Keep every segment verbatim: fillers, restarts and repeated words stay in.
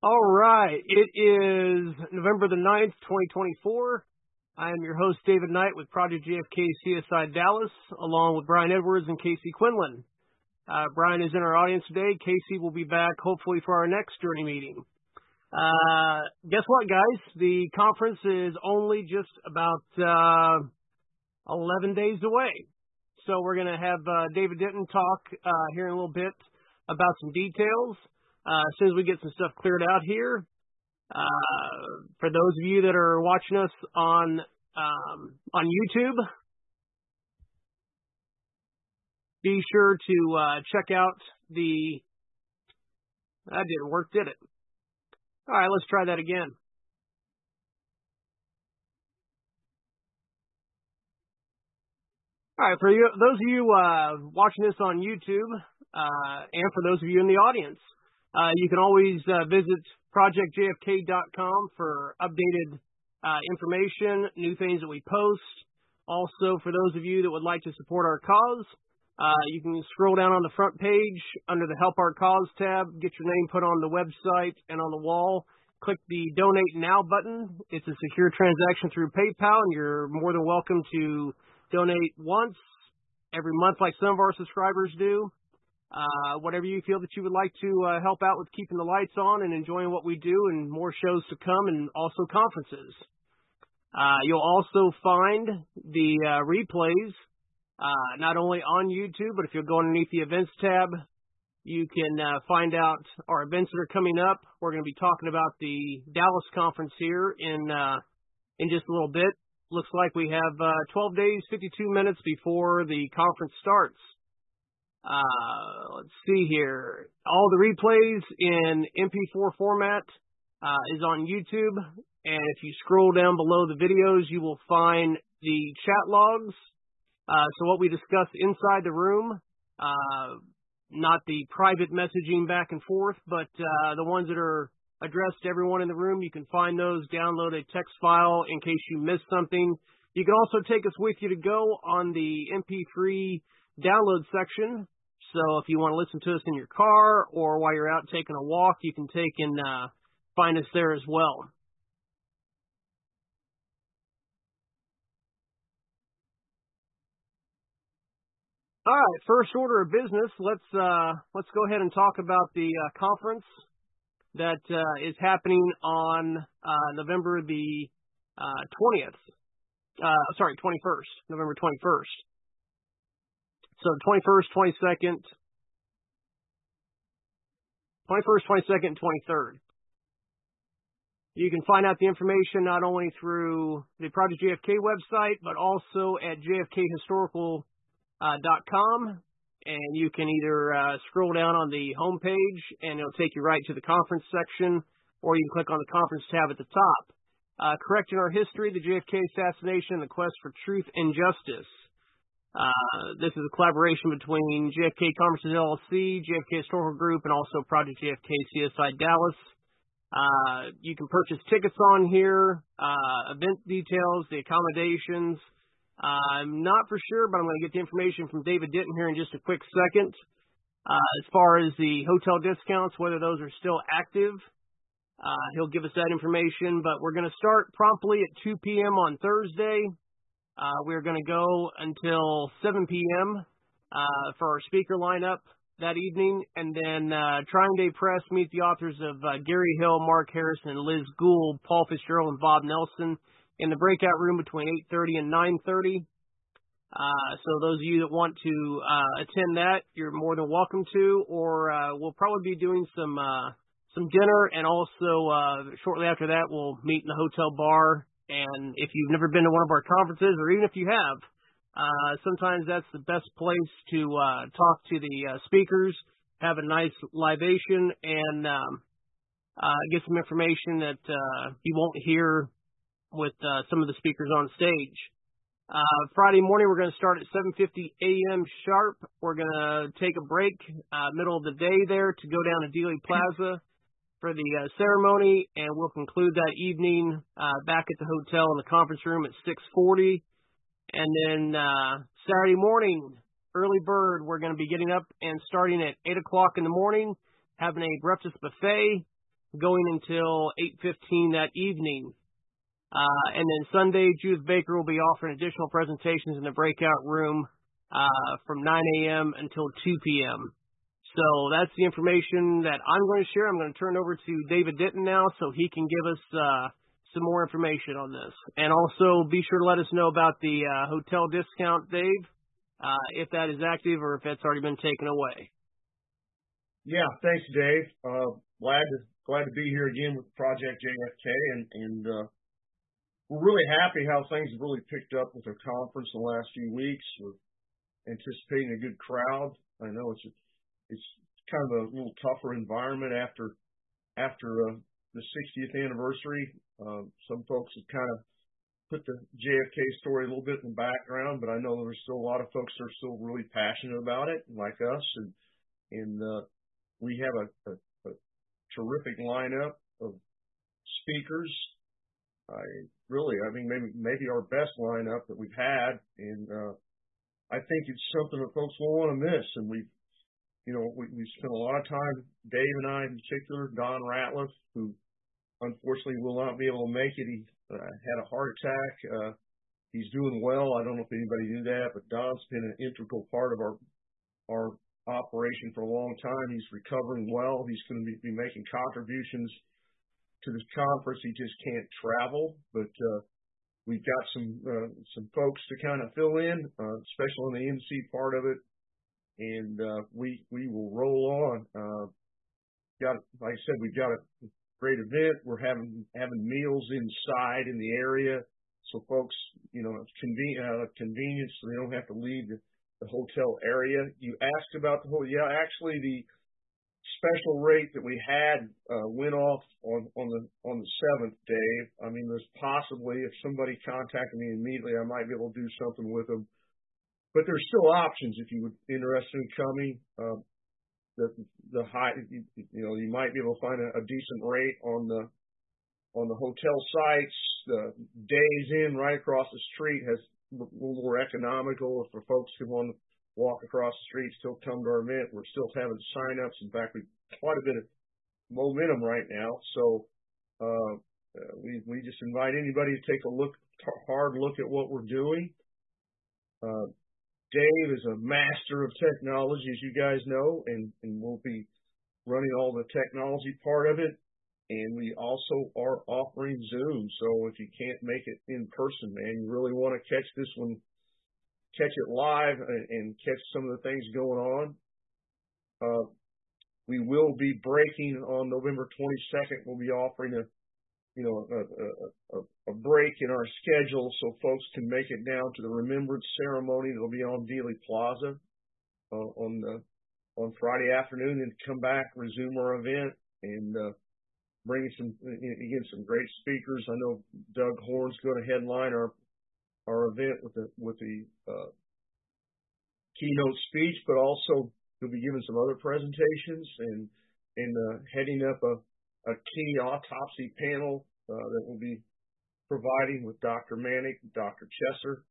All right. It is November the ninth, twenty twenty-four. I am your host, David Knight, with Project J F K C S I Dallas, along with Brian Edwards and Casey Quinlan. Uh, Brian is in our audience today. Casey will be back, hopefully, for our next journey meeting. Uh, guess what, guys? The conference is only just about uh, eleven days away. So we're going to have uh, David Denton talk uh, here in a little bit about some details. Uh, as soon as we get some stuff cleared out here, uh, for those of you that are watching us on um, on YouTube, be sure to uh, check out the. That didn't work, did it? All right, let's try that again. All right, for you, those of you uh, watching this on YouTube, uh, and for those of you in the audience. Uh, you can always uh, visit project j f k dot com for updated uh, information, new things that we post. Also, for those of you that would like to support our cause, uh, you can scroll down on the front page under the Help Our Cause tab, get your name put on the website and on the wall. Click the Donate Now button. It's a secure transaction through PayPal, and you're more than welcome to donate once every month like some of our subscribers do. Uh, whatever you feel that you would like to uh, help out with keeping the lights on and enjoying what we do, and more shows to come, and also conferences. Uh, you'll also find the uh, replays uh, not only on YouTube, but if you'll go underneath the Events tab, you can uh, find out our events that are coming up. We're going to be talking about the Dallas conference here in uh, in just a little bit. Looks like we have uh, twelve days, fifty-two minutes before the conference starts. Uh, let's see here. All the replays in M P four format uh, is on YouTube. And if you scroll down below the videos, you will find the chat logs. Uh, so what we discuss inside the room, uh, not the private messaging back and forth, but uh, the ones that are addressed to everyone in the room, you can find those, download a text file in case you missed something. You can also take us with you to go on the M P three download section. So if you want to listen to us in your car or while you're out taking a walk, you can take and uh, find us there as well. All right, first order of business. Let's uh, let's go ahead and talk about the uh, conference that uh, is happening on uh, November the uh, twentieth. Uh, sorry, twenty-first, November twenty-first. So twenty-first, twenty-second, twenty-first, twenty-second, and twenty-third. You can find out the information not only through the Project J F K website, but also at j f k historical dot com. And you can either uh, scroll down on the home page, and it'll take you right to the conference section, or you can click on the conference tab at the top. Uh, correcting our history, the J F K assassination, and the quest for truth and justice. Uh, this is a collaboration between J F K Conferences L L C, J F K Historical Group, and also Project J F K C S I Dallas. Uh, you can purchase tickets on here, uh, event details, the accommodations. Uh, I'm not for sure, but I'm going to get the information from David Denton here in just a quick second. Uh, as far as the hotel discounts, whether those are still active, uh, he'll give us that information. But we're going to start promptly at two p.m. on Thursday. Uh, we're going to go until seven p.m. Uh, for our speaker lineup that evening. And then uh, Trying Day Press, meet the authors of uh, Gary Hill, Mark Harrison, Liz Gould, Paul Fitzgerald, and Bob Nelson in the breakout room between eight thirty and nine thirty. Uh, so those of you that want to uh, attend that, you're more than welcome to. Or uh, we'll probably be doing some uh, some dinner, and also uh, shortly after that, we'll meet in the hotel bar. And if you've never been to one of our conferences, or even if you have, uh, sometimes that's the best place to uh, talk to the uh, speakers, have a nice libation, and um, uh, get some information that uh, you won't hear with uh, some of the speakers on stage. Uh, Friday morning, we're going to start at seven fifty a.m. sharp. We're going to take a break, uh, middle of the day there, to go down to Dealey Plaza for the uh, ceremony, and we'll conclude that evening uh, back at the hotel in the conference room at six forty. And then uh, Saturday morning, early bird, we're going to be getting up and starting at eight o'clock in the morning, having a breakfast buffet. going until eight fifteen that evening. Uh, and then Sunday, Judith Baker will be offering additional presentations in the breakout room uh, from nine a.m. until two p.m. So that's the information that I'm going to share. I'm going to turn it over to David Denton now so he can give us uh, some more information on this. And also be sure to let us know about the uh, hotel discount, Dave, uh, if that is active or if that's already been taken away. Yeah, thanks, Dave. Uh, glad to glad to be here again with Project J F K, and, and uh, we're really happy how things have really picked up with our conference in the last few weeks. We're anticipating a good crowd. I know it's a, it's kind of a little tougher environment after after uh, the sixtieth anniversary. Uh, some folks have kind of put the J F K story a little bit in the background, but I know there's still a lot of folks that are still really passionate about it, like us, and and uh, we have a, a, a terrific lineup of speakers. I really, I mean, maybe maybe our best lineup that we've had, and uh, I think it's something that folks won't want to miss. And we, you know, we we spent a lot of time, Dave and I in particular, Don Ratliff, who unfortunately will not be able to make it. He uh, had a heart attack. Uh, he's doing well. I don't know if anybody knew that, but Don's been an integral part of our our operation for a long time. He's recovering well. He's going to be, be making contributions to this conference. He just can't travel, but uh, we've got some uh, some folks to kind of fill in, uh, especially on the M C part of it, and uh, we we will roll on. Uh, got like I said, we've got a great event. We're having having meals inside in the area, so folks, you know, it's convenient out of convenience, so they don't have to leave the, the hotel area. You asked about the whole, yeah, actually the special rate that we had uh, went off on, on the on the seventh, Dave. I mean, there's possibly, if somebody contacted me immediately, I might be able to do something with them. But there's still options if you would interested in coming. Uh, the the high, you, you know, you might be able to find a, a decent rate on the on the hotel sites. The Days Inn right across the street has a little more economical for folks who want to walk across the street, still come to our event. We're still having sign-ups. In fact, we've quite a bit of momentum right now. So uh, we we just invite anybody to take a look, hard look at what we're doing. Uh, Dave is a master of technology, as you guys know, and, and we'll be running all the technology part of it. And we also are offering Zoom. So if you can't make it in person, man, you really want to catch this one, catch it live and, and catch some of the things going on. Uh, we will be breaking on November twenty-second. We'll be offering a, you know, a, a, a break in our schedule so folks can make it down to the remembrance ceremony that'll be on Dealey Plaza uh, on the on Friday afternoon, and come back, resume our event, and uh, bring some again some great speakers. I know Doug Horn's going to headline our our event with the with the uh, keynote speech, but also he'll be giving some other presentations and and uh, heading up a, a key autopsy panel uh, that will be providing with Doctor Manick, Doctor Chesser.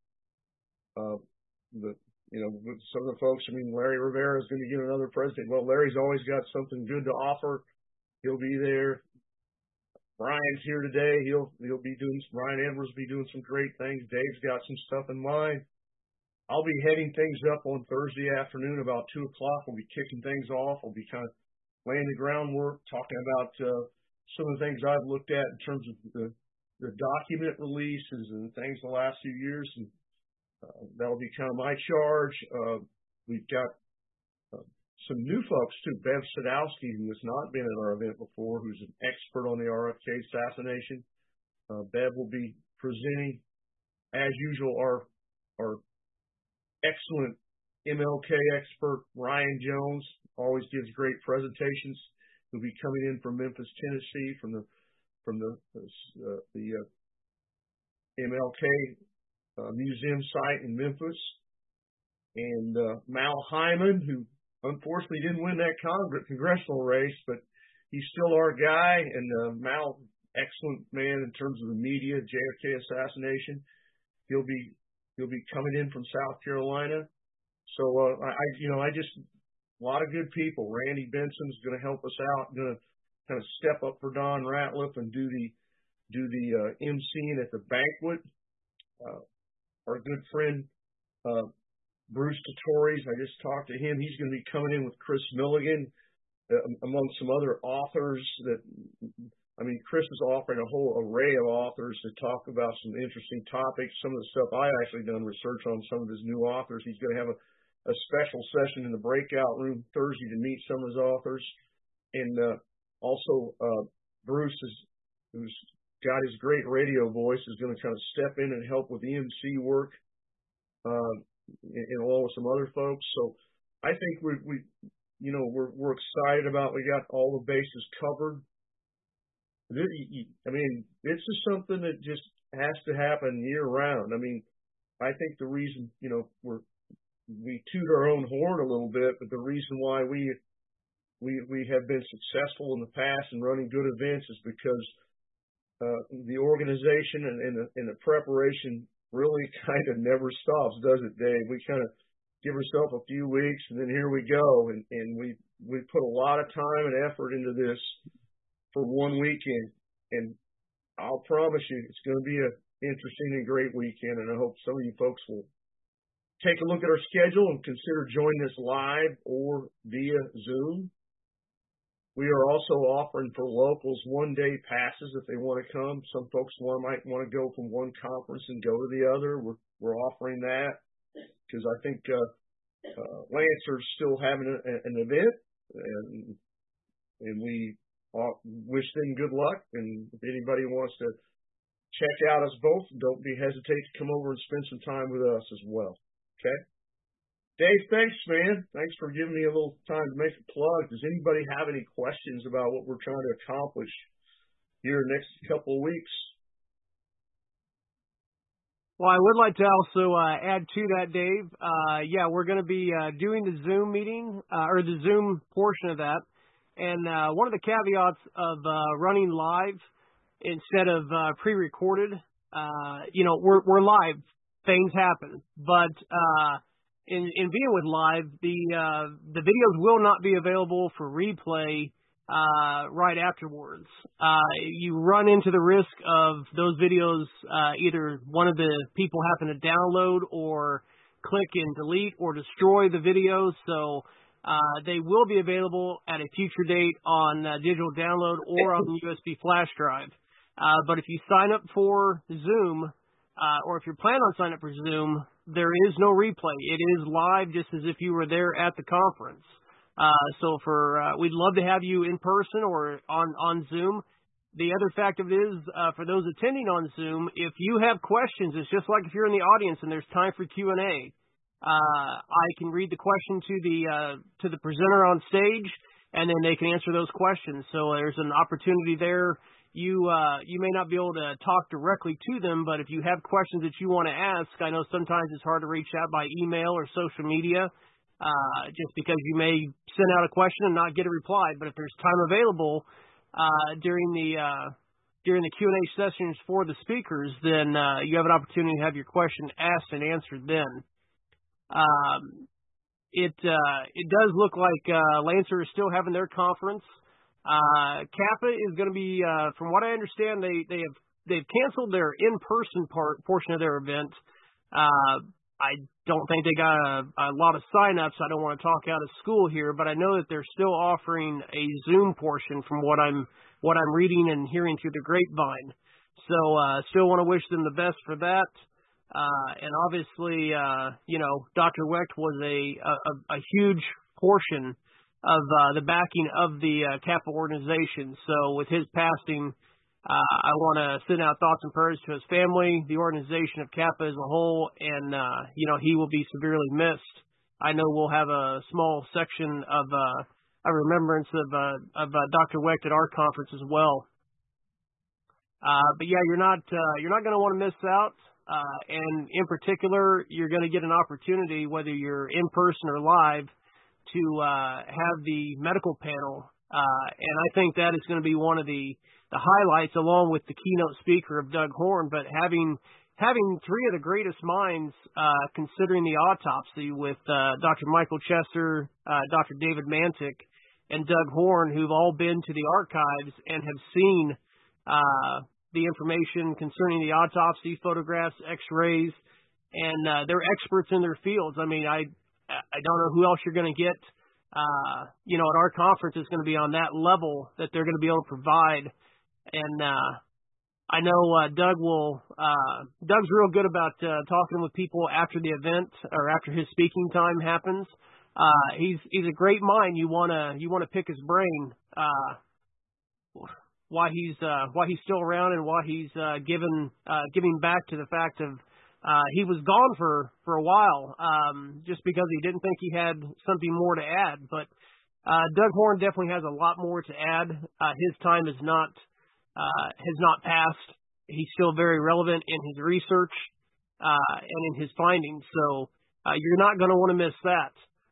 Uh, the you know some of the folks. I mean, Larry Rivera is going to give another presentation. Well, Larry's always got something good to offer. He'll be there. Brian's here today. He'll he'll be doing Brian Edwards will be doing some great things. Dave's got some stuff in mind. I'll be heading things up on Thursday afternoon about two o'clock. We'll be kicking things off. We'll be kind of laying the groundwork, talking about uh, some of the things I've looked at in terms of the, the document releases and things the last few years. And uh, that'll be kind of my charge. Uh, we've got uh, some new folks too. Bev Sadowski, who has not been at our event before, who's an expert on the R F K assassination. Uh, Bev will be presenting, as usual, our our excellent M L K expert, Ryan Jones, always gives great presentations. He'll be coming in from Memphis, Tennessee, from the from the uh, the uh, M L K uh, museum site in Memphis. And uh, Mal Hyman, who unfortunately didn't win that Congress, congressional race, but he's still our guy. And uh, Mal, excellent man in terms of the media, J F K assassination. He'll be He'll be coming in from South Carolina. So, uh, I, you know, I just, a lot of good people. Randy Benson's going to help us out, going to kind of step up for Don Ratliff and do the do the uh, emceeing at the banquet. Uh, our good friend uh, Bruce Tatoris, I just talked to him. He's going to be coming in with Chris Milligan, uh, among some other authors that, I mean, Chris is offering a whole array of authors to talk about some interesting topics. Some of the stuff I actually done research on some of his new authors. He's going to have a, a special session in the breakout room Thursday to meet some of his authors. And uh, also uh, Bruce, is, who's got his great radio voice, is going to kind of step in and help with the M C work, uh, and, and along with some other folks. So I think we, we you know, we're we're excited about. We got all the bases covered. I mean, this is something that just has to happen year round. I mean, I think the reason, you know, we're, we toot our own horn a little bit, but the reason why we, we, we have been successful in the past in running good events is because, uh, the organization and, and the, and the preparation really kind of never stops, does it, Dave? We kind of give ourselves a few weeks and then here we go. And, and we, we put a lot of time and effort into this for one weekend, and I'll promise you it's going to be an interesting and great weekend, and I hope some of you folks will take a look at our schedule and consider joining us live or via Zoom. We are also offering for locals one-day passes if they want to come. Some folks want, might want to go from one conference and go to the other. We're, we're offering that because I think uh, uh, Lancer's still having a, an event, and, and we wish them good luck, and if anybody wants to check out us both, don't be hesitate to come over and spend some time with us as well. Okay? Dave, thanks, man. Thanks for giving me a little time to make a plug. Does anybody have any questions about what we're trying to accomplish here in the next couple of weeks? Well, I would like to also uh, add to that, Dave. Uh, yeah, we're going to be uh, doing the Zoom meeting, uh, or the Zoom portion of that. And uh, one of the caveats of uh, running live instead of uh, pre-recorded, uh, you know, we're we're live. Things happen, but uh, in in being with live, the uh, the videos will not be available for replay uh, right afterwards. Uh, you run into the risk of those videos uh, either one of the people having to download or click and delete or destroy the videos. So. Uh, they will be available at a future date on uh, digital download or on the U S B flash drive. Uh, but if you sign up for Zoom, uh, or if you're planning on signing up for Zoom, there is no replay. It is live just as if you were there at the conference. Uh, so for uh, we'd love to have you in person or on, on Zoom. The other fact of it is, uh, for those attending on Zoom, if you have questions, it's just like if you're in the audience and there's time for Q and A. Uh, I can read the question to the uh, to the presenter on stage, and then they can answer those questions. So there's an opportunity there. You uh, you may not be able to talk directly to them, but if you have questions that you want to ask, I know sometimes it's hard to reach out by email or social media, uh, just because you may send out a question and not get a reply. But if there's time available uh, during the uh, during the Q and A sessions for the speakers, then uh, you have an opportunity to have your question asked and answered then. Um, it uh, it does look like uh, Lancer is still having their conference. Uh, Kappa is going to be, uh, from what I understand, they they have they've canceled their in-person part portion of their event. Uh, I don't think they got a, a lot of sign-ups. I don't want to talk out of school here, but I know that they're still offering a Zoom portion from what I'm what I'm reading and hearing through the grapevine. So, uh, still want to wish them the best for that. Uh, and obviously, uh, you know, Doctor Wecht was a, a, a huge portion of uh, the backing of the uh, Kappa organization. So with his passing, uh, I want to send out thoughts and prayers to his family, the organization of Kappa as a whole, and, uh, you know, he will be severely missed. I know we'll have a small section of uh, a remembrance of, uh, of uh, Doctor Wecht at our conference as well. Uh, but yeah, you're not uh, you're not going to want to miss out. Uh, and in particular, you're going to get an opportunity, whether you're in person or live, to uh, have the medical panel. Uh, and I think that is going to be one of the, the highlights, along with the keynote speaker of Doug Horn. But having having three of the greatest minds uh, considering the autopsy with uh, Doctor Michael Chester, uh, Doctor David Mantic, and Doug Horn, who've all been to the archives and have seen uh, the information concerning the autopsy, photographs, X-rays, and uh, they're experts in their fields. I mean, I I don't know who else you're going to get, uh, you know, at our conference is going to be on that level that they're going to be able to provide. And uh, I know uh, Doug will. Uh, Doug's real good about uh, talking with people after the event or after his speaking time happens. Uh, he's he's a great mind. You wanna you wanna pick his brain. Uh, why he's uh, why he's still around and why he's uh, given uh, giving back to the fact of uh, he was gone for for a while um, just because he didn't think he had something more to add. But uh, Doug Horn definitely has a lot more to add. Uh, his time is not uh, has not passed. He's still very relevant in his research uh, and in his findings. So uh, you're not going to want to miss that.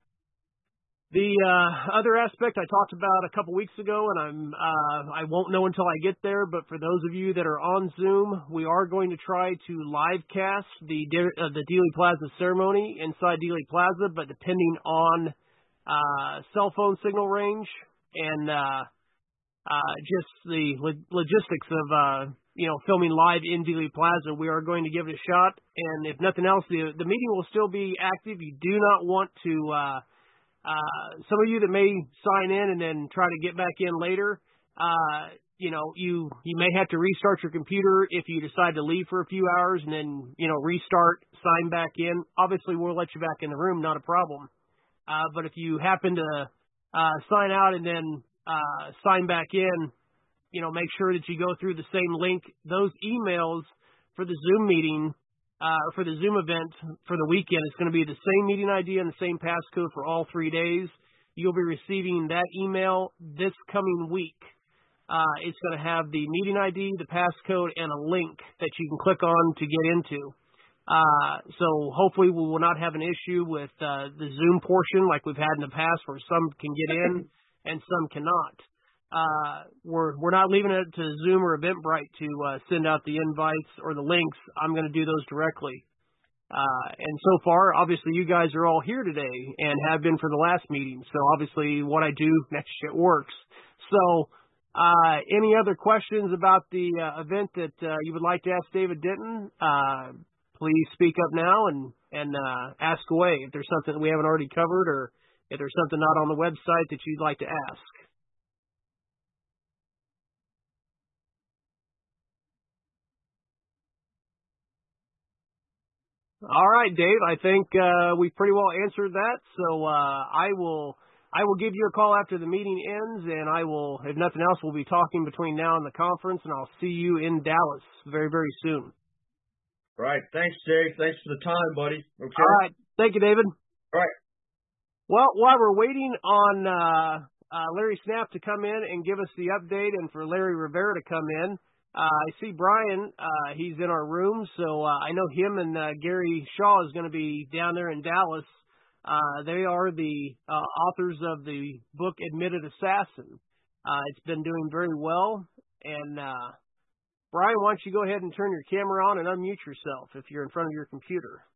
The uh, other aspect I talked about a couple weeks ago, and I'm uh, I won't know until I get there. But for those of you that are on Zoom, we are going to try to live cast the uh, the Dealey Plaza ceremony inside Dealey Plaza, but depending on uh, cell phone signal range and uh, uh, just the lo- logistics of uh, you know filming live in Dealey Plaza, we are going to give it a shot. And if nothing else, the the meeting will still be active. You do not want to. Uh, Uh, some of you that may sign in and then try to get back in later, uh, you know, you, you may have to restart your computer if you decide to leave for a few hours and then, you know, restart, sign back in. Obviously, we'll let you back in the room, not a problem. Uh, but if you happen to uh, sign out and then uh, sign back in, you know, make sure that you go through the same link. Those emails for the Zoom meeting Uh, for the Zoom event for the weekend, it's going to be the same meeting I D and the same passcode for all three days. You'll be receiving that email this coming week. Uh, it's going to have the meeting I D, the passcode, and a link that you can click on to get into. Uh, so hopefully we will not have an issue with uh, the Zoom portion like we've had in the past where some can get in and some cannot. Uh, we're, we're not leaving it to Zoom or Eventbrite to uh, send out the invites or the links. I'm going to do those directly. Uh, and so far, obviously, you guys are all here today and have been for the last meeting. So obviously, what I do, that shit works. So uh, any other questions about the uh, event that uh, you would like to ask David Denton, uh, please speak up now and, and uh, ask away. If there's something that we haven't already covered or if there's something not on the website that you'd like to ask. All right, Dave. I think uh, we pretty well answered that. So uh, I will I will give you a call after the meeting ends, and I will, if nothing else, we'll be talking between now and the conference, and I'll see you in Dallas very, very soon. All right. Thanks, Dave. Thanks for the time, buddy. Okay. All right. Thank you, David. All right. Well, while we're waiting on uh, uh, Larry Snap to come in and give us the update, and for Larry Rivera to come in. Uh, I see Brian, uh, he's in our room, so uh, I know him and uh, Gary Shaw is going to be down there in Dallas. Uh, they are the uh, authors of the book Admitted Assassin. Uh, it's been doing very well. And uh, Brian, why don't you go ahead and turn your camera on and unmute yourself if you're in front of your computer.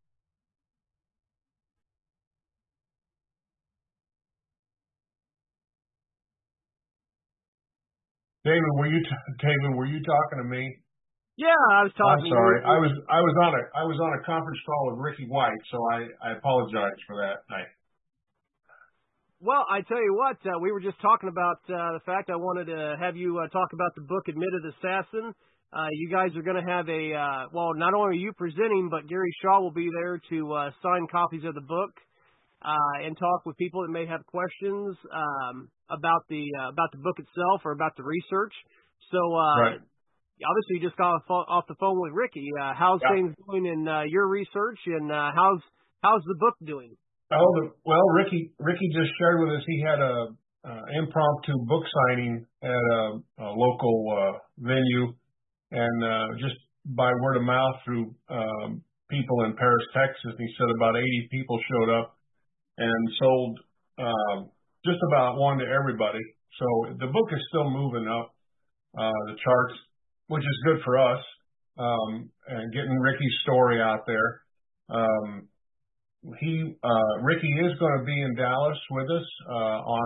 David, were you t- David? Were you talking to me? Yeah, I was talking. I'm sorry. I was I was on a I was on a conference call with Ricky White, so I, I apologize for that. I, well, I tell you what, uh, we were just talking about uh, the fact I wanted to have you uh, talk about the book Admitted Assassin. Uh, you guys are going to have a uh, well, not only are you presenting, but Gary Shaw will be there to uh, sign copies of the book. Uh, and talk with people that may have questions um, about the uh, about the book itself or about the research. So, uh, right. obviously, you just got off, off the phone with Ricky. Uh, how's yeah. things going in uh, your research, and uh, how's how's the book doing? Oh, the, well, Ricky Ricky just shared with us he had a uh, impromptu book signing at a, a local uh, venue, and uh, just by word of mouth through um, people in Paris, Texas, he said about eighty people showed up and sold um, just about one to everybody. So the book is still moving up uh, the charts, which is good for us, um, and getting Ricky's story out there. Um, he uh, Ricky is going to be in Dallas with us uh, on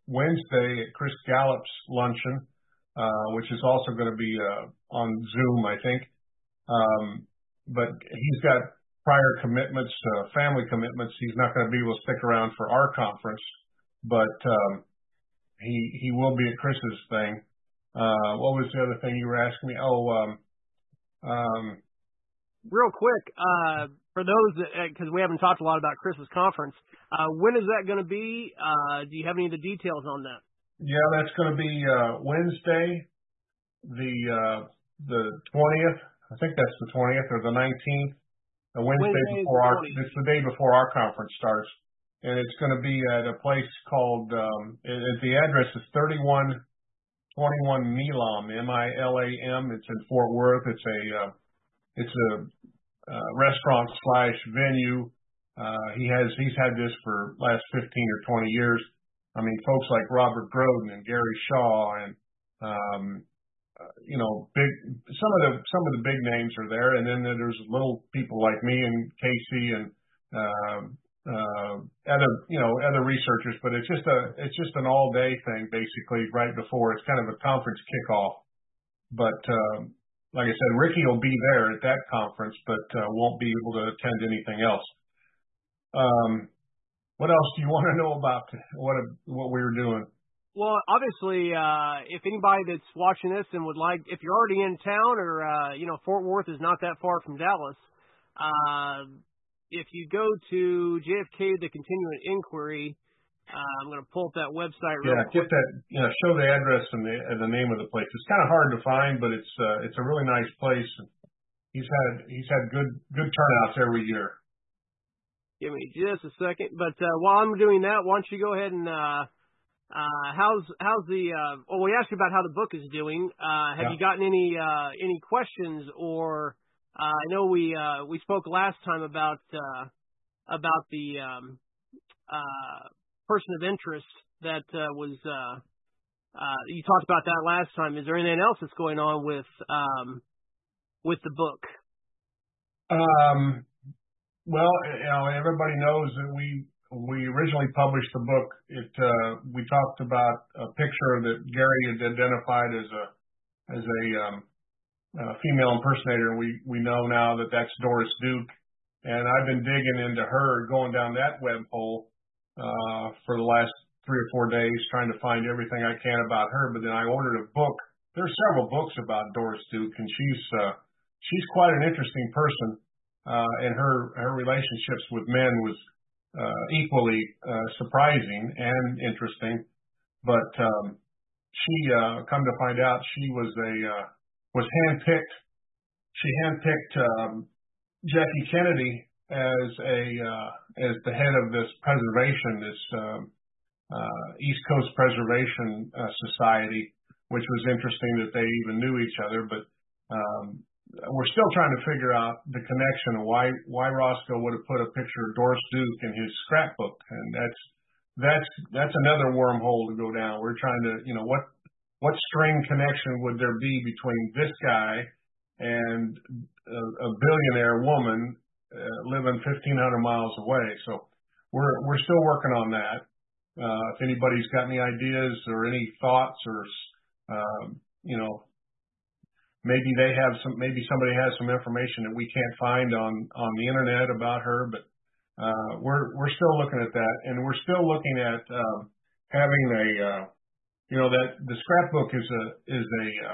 Wednesday at Chris Gallup's luncheon, uh, which is also going to be uh, on Zoom, I think. Um, but he's got prior commitments, uh, family commitments. He's not going to be able to stick around for our conference, but um, he he will be at Chris's thing. Uh, what was the other thing you were asking me? Oh, um, um, real quick, uh, for those that, because we haven't talked a lot about Chris's conference, uh, when is that going to be? Uh, do you have any of the details on that? Yeah, that's going to be uh, Wednesday, the uh, the twentieth. I think that's the twentieth or the nineteenth. A Wednesday, Wednesday before our, it's the day before our conference starts, and it's going to be at a place called. Um, it, the address is thirty-one twenty-one Milam, M I L A M. It's in Fort Worth. It's a uh, it's a uh, restaurant slash venue. Uh, he has he's had this for last fifteen or twenty years. I mean, folks like Robert Groden and Gary Shaw and um, uh, you know, big some of the some of the big names are there, and then there's little people like me and Casey and uh, uh, other you know other researchers. But it's just a it's just an all day thing basically right before. It's kind of a conference kickoff. But um, like I said, Ricky will be there at that conference, but uh, won't be able to attend anything else. Um, what else do you want to know about what what we were doing? Well, obviously, uh, if anybody that's watching this and would like, if you're already in town or, uh, you know, Fort Worth is not that far from Dallas, uh, if you go to J F K, the Continuing Inquiry, uh, I'm going to pull up that website real yeah, quick. Get that, you know, show the address and the, and the name of the place. It's kind of hard to find, but it's, uh, it's a really nice place. He's had, he's had good, good turnouts every year. Give me just a second. But, uh, while I'm doing that, why don't you go ahead and, uh, Uh, how's, how's the, uh, well, we asked you about how the book is doing. Uh, have yeah. you gotten any, uh, any questions or, uh, I know we, uh, we spoke last time about, uh, about the, um, uh, person of interest that, uh, was, uh, uh, you talked about that last time. Is there anything else that's going on with, um, with the book? Um, well, you know, everybody knows that we, we originally published the book. It, uh, we talked about a picture that Gary had identified as a, as a, um, a female impersonator. We, we know now that that's Doris Duke. And I've been digging into her, going down that web hole, uh, for the last three or four days, trying to find everything I can about her. But then I ordered a book. There's several books about Doris Duke, and she's, uh, she's quite an interesting person. Uh, and her, her relationships with men was, Uh, equally uh, surprising and interesting, but um, she, uh, come to find out, she was a uh, was handpicked. She handpicked um, Jackie Kennedy as a uh, as the head of this preservation, this um, uh, East Coast Preservation uh, Society, which was interesting that they even knew each other. But um, we're still trying to figure out the connection of why why Roscoe would have put a picture of Doris Duke in his scrapbook, and that's that's that's another wormhole to go down. We're trying to, you know, what what string connection would there be between this guy and a, a billionaire woman uh, living fifteen hundred miles away? So we're we're still working on that. Uh, if anybody's got any ideas or any thoughts or um, you know. Maybe they have some, maybe somebody has some information that we can't find on, on the internet about her, but, uh, we're, we're still looking at that, and we're still looking at, um, having a, uh, you know, that the scrapbook is a, is a, uh,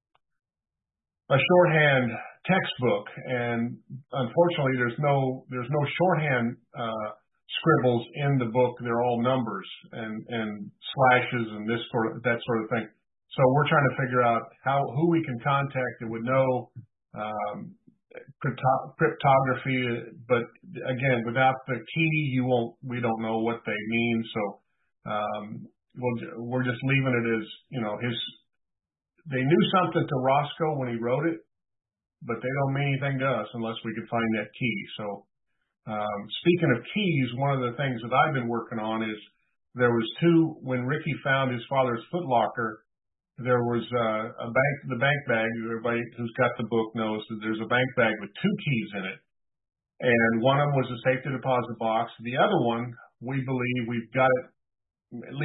a shorthand textbook, and unfortunately there's no, there's no shorthand, uh, scribbles in the book. They're all numbers and, and slashes and this sort of, that sort of thing. So we're trying to figure out how, who we can contact that would know, um, crypto- cryptography, but again, without the key, you won't, we don't know what they mean. So, um, we'll, we're just leaving it as, you know, his, they knew something to Roscoe when he wrote it, but they don't mean anything to us unless we could find that key. So, um, speaking of keys, one of the things that I've been working on is there was two, when Ricky found his father's footlocker, there was uh, a bank, the bank bag. Everybody who's got the book knows that there's a bank bag with two keys in it, and one of them was a safety deposit box. The other one, we believe we've got it, at least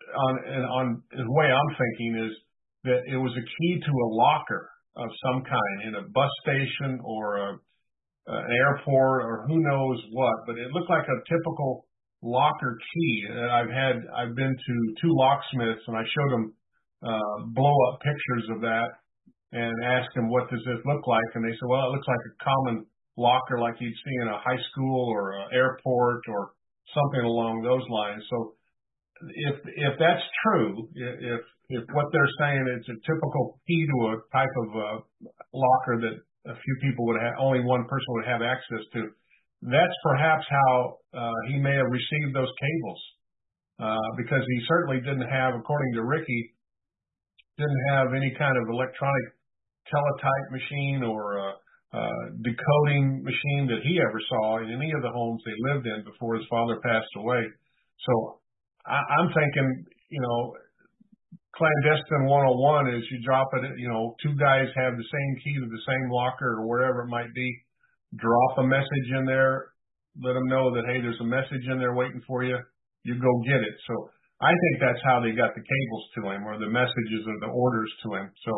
on and on the way I'm thinking is that it was a key to a locker of some kind in a bus station or a, an airport or who knows what, but it looked like a typical locker key. And I've had I've been to two locksmiths and I showed them uh, blow up pictures of that and asked them, what does this look like? And they said, well, it looks like a common locker like you'd see in a high school or an airport or something along those lines. So if if that's true, if if what they're saying is a typical key to a type of uh, locker that a few people would have, only one person would have access to, that's perhaps how uh, he may have received those cables, uh, because he certainly didn't have, according to Ricky, didn't have any kind of electronic teletype machine or uh, uh, decoding machine that he ever saw in any of the homes they lived in before his father passed away. So I, I'm thinking, you know, clandestine one oh one is you drop it, you know, two guys have the same key to the same locker or wherever it might be, drop a message in there, let them know that, hey, there's a message in there waiting for you, you go get it. So I think that's how they got the cables to him, or the messages or the orders to him. So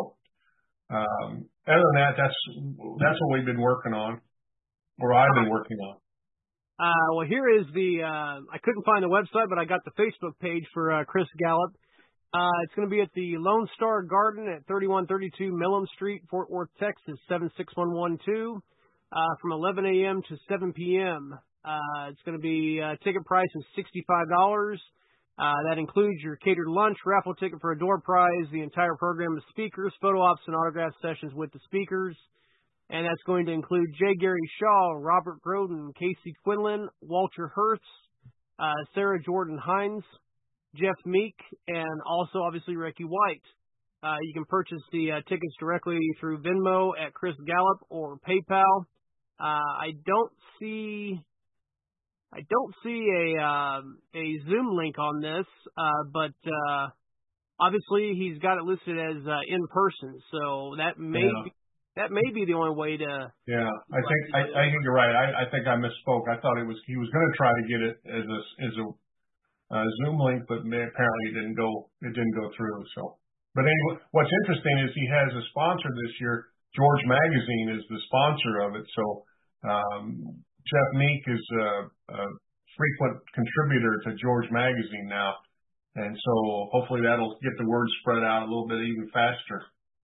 um, other than that, that's that's what we've been working on, or I've been working on. Uh, well, here is the, uh, I couldn't find the website, but I got the Facebook page for uh, Chris Gallup. Uh, it's going to be at the Lone Star Garden at thirty-one thirty-two Millam Street, Fort Worth, Texas, seven six one one two, uh, from eleven a.m. to seven p.m. Uh, it's going to be, uh, ticket price is sixty-five dollars. Uh, that includes your catered lunch, raffle ticket for a door prize, the entire program of speakers, photo ops, and autograph sessions with the speakers. And that's going to include J. Gary Shaw, Robert Groden, Casey Quinlan, Walter Hertz, uh, Sarah Jordan Hines, Jeff Meek, and also obviously Ricky White. Uh, you can purchase the uh, tickets directly through Venmo at Chris Gallup or PayPal. Uh, I don't see, I don't see a um, a Zoom link on this, uh, but uh, obviously he's got it listed as uh, in person, so that may Yeah. be. That may be the only way to. Yeah, I think I, I think you're right. I, I think I misspoke. I thought it was he was going to try to get it as a as a uh, Zoom link, but may, apparently it didn't go. It didn't go through. So, but anyway, what's interesting is he has a sponsor this year. George Magazine is the sponsor of it. So um, Jeff Meek is a, a frequent contributor to George Magazine now, and so hopefully that'll get the word spread out a little bit even faster.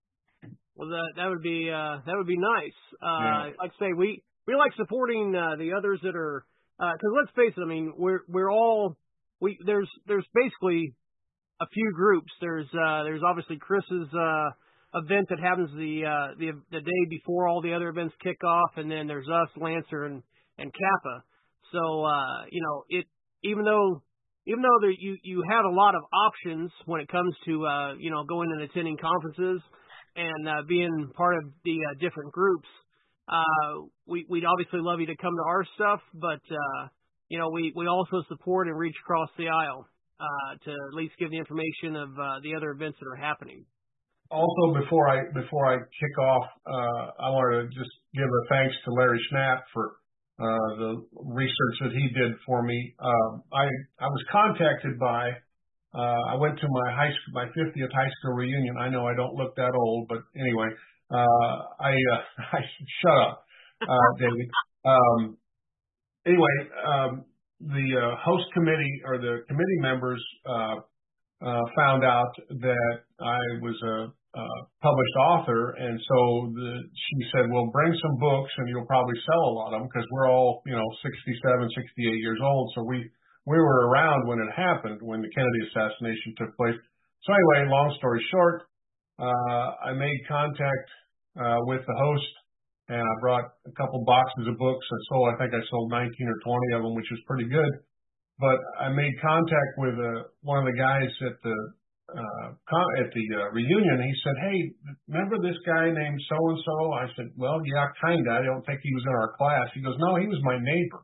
Well, that that would be uh, that would be nice. Uh, Yeah. Like I say, we we like supporting uh, the others that are, because let's face it. I mean, we're we're all we there's there's basically a few groups. There's uh, there's obviously Chris's uh, event that happens the uh, the the day before all the other events kick off, and then there's us, Lancer, and and Kappa. So uh, you know, it even though. Even though there, you, you have a lot of options when it comes to, uh, you know, going and attending conferences and uh, being part of the uh, different groups, uh, we, we'd obviously love you to come to our stuff, but, uh, you know, we, we also support and reach across the aisle uh, to at least give the information of uh, the other events that are happening. Also, before I before I kick off, uh, I wanted to just give a thanks to Larry Schnapp for Uh, the research that he did for me. Um, I I was contacted by. Uh, I went to my high school, my fiftieth high school reunion. I know I don't look that old, but anyway, uh, I uh, I shut up, uh, David. Um, anyway, um, the uh, host committee or the committee members uh, uh, found out that I was a Uh, published author, and so the, she said, well, bring some books and you'll probably sell a lot of them, because we're all, you know, sixty-seven, sixty-eight years old, so we we were around when it happened, when the Kennedy assassination took place. So anyway, long story short, uh, I made contact uh, with the host, and I brought a couple boxes of books. I sold, I think I sold nineteen or twenty of them, which was pretty good. But I made contact with uh, one of the guys at the Uh, at the uh, reunion. He said, hey, remember this guy named so-and-so? I said, well, yeah, kind of. I don't think he was in our class. He goes, no, he was my neighbor.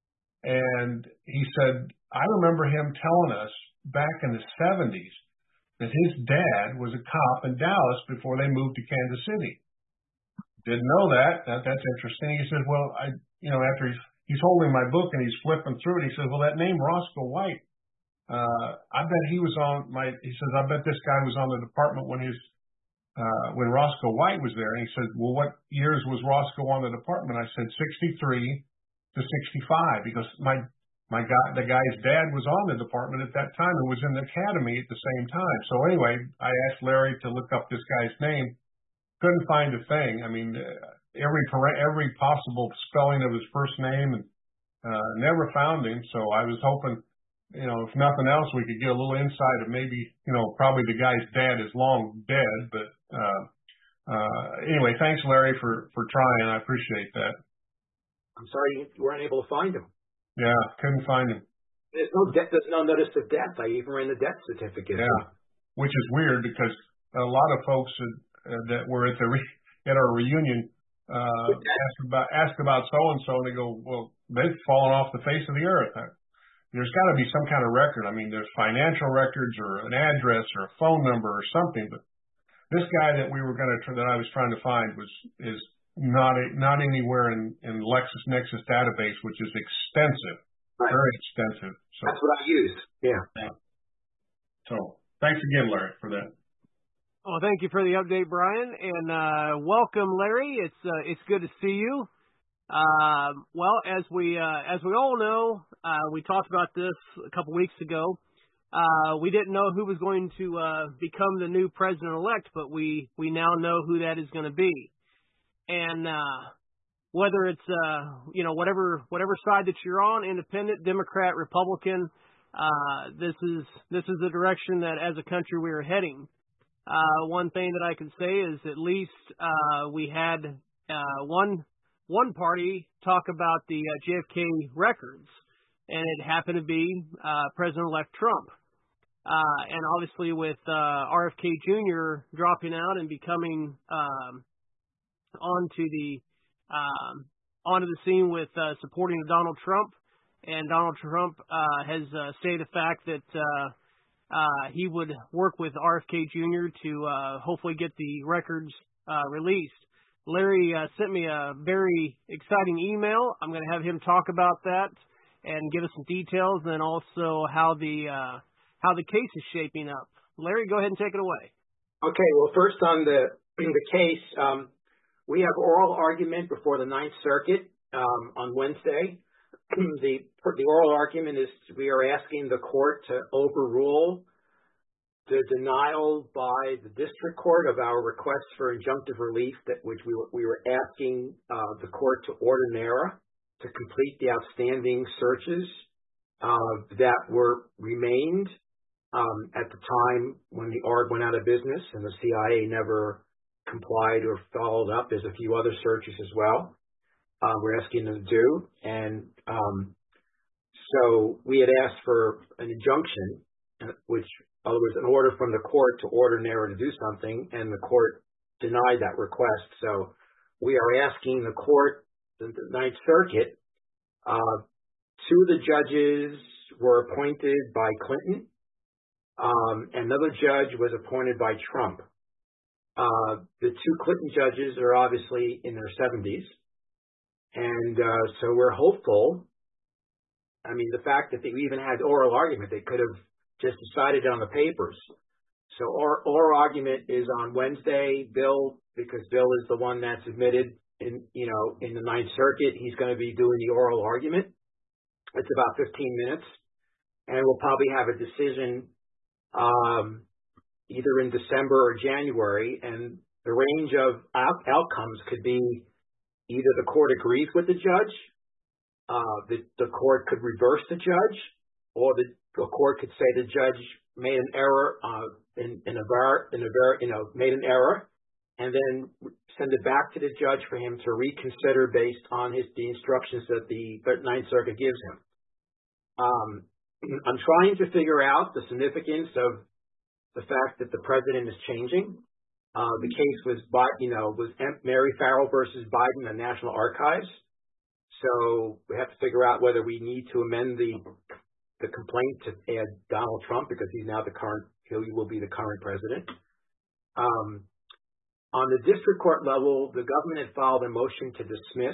And he said, I remember him telling us back in the seventies that his dad was a cop in Dallas before they moved to Kansas City. Didn't know that. that that's interesting. He says, well, I, you know, after he's, he's holding my book and he's flipping through it, he says, well, that name Roscoe White, uh, I bet he was on my, he says, I bet this guy was on the department when his, uh, when Roscoe White was there. And he said, well, what years was Roscoe on the department? I said, sixty-three to sixty-five, because my, my guy, the guy's dad was on the department at that time and was in the academy at the same time. So anyway, I asked Larry to look up this guy's name. Couldn't find a thing. I mean, every, every possible spelling of his first name, and, uh, never found him. So I was hoping, you know, if nothing else, we could get a little insight of maybe, you know, probably the guy's dad is long dead, but, uh, uh, anyway, thanks, Larry, for, for trying. I appreciate that. I'm sorry you weren't able to find him. Yeah, couldn't find him. There's no death, there's no notice of death. I even ran the death certificate. Yeah, which is weird because a lot of folks that, uh, that were at the re- at our reunion uh, ask about ask about so and so, and they go, "Well, they've fallen off the face of the earth." There's got to be some kind of record. I mean, there's financial records or an address or a phone number or something. But this guy that we were going to that I was trying to find was is. Not a, not anywhere in, in LexisNexis database, which is extensive, right. Very extensive. So that's what I use. Yeah. yeah. So thanks again, Larry, for that. Well, thank you for the update, Brian, and uh, welcome, Larry. It's uh, it's good to see you. Uh, well, as we uh, as we all know, uh, we talked about this a couple weeks ago. Uh, we didn't know who was going to uh, become the new president-elect, but we we now know who that is going to be. And uh, whether it's uh, you know whatever whatever side that you're on, independent, Democrat, Republican, uh, this is this is the direction that as a country we are heading. Uh, one thing that I can say is at least uh, we had uh, one one party talk about the uh, J F K records, and it happened to be uh, President-elect Trump. Uh, and obviously with uh, R F K Junior dropping out and becoming um, onto the um, onto the scene with uh, supporting Donald Trump, and Donald Trump uh, has uh, stated the fact that uh, uh, he would work with R F K Junior to uh, hopefully get the records uh, released. Larry uh, sent me a very exciting email. I'm going to have him talk about that and give us some details, and also how the uh, how the case is shaping up. Larry, go ahead and take it away. Okay. Well, first on the the case. Um, We have oral argument before the Ninth Circuit um, on Wednesday. the The oral argument is we are asking the court to overrule the denial by the district court of our request for injunctive relief, that which we were, we were asking uh, the court to order NARA to complete the outstanding searches uh, that were remained um, at the time when the A R G went out of business, and the C I A never complied or followed up. There's a few other searches as well uh, we're asking them to do. And um, so we had asked for an injunction, which, in other words, an order from the court to order NARA to do something, and the court denied that request. So we are asking the court, the, the Ninth Circuit, uh, two of the judges were appointed by Clinton. Um, another judge was appointed by Trump. Uh, the two Clinton judges are obviously in their seventies. And uh, so we're hopeful. I mean, the fact that they even had oral argument, they could have just decided it on the papers. So our oral argument is on Wednesday. Bill, because Bill is the one that's admitted in, you know, in the Ninth Circuit, he's going to be doing the oral argument. It's about fifteen minutes. And we'll probably have a decision um, either in December or January, and the range of out- outcomes could be either the court agrees with the judge, uh, the, the court could reverse the judge, or the, the court could say the judge made an error, uh, in, in a var, in a var, you know, made an error, and then send it back to the judge for him to reconsider based on his the instructions that the Ninth Circuit gives him. Um, I'm trying to figure out the significance of the fact that the president is changing. Uh, the case was, you know, was Mary Farrell versus Biden in the National Archives. So we have to figure out whether we need to amend the the complaint to add Donald Trump, because he's now the current, he will be the current president. Um, on the district court level, the government had filed a motion to dismiss,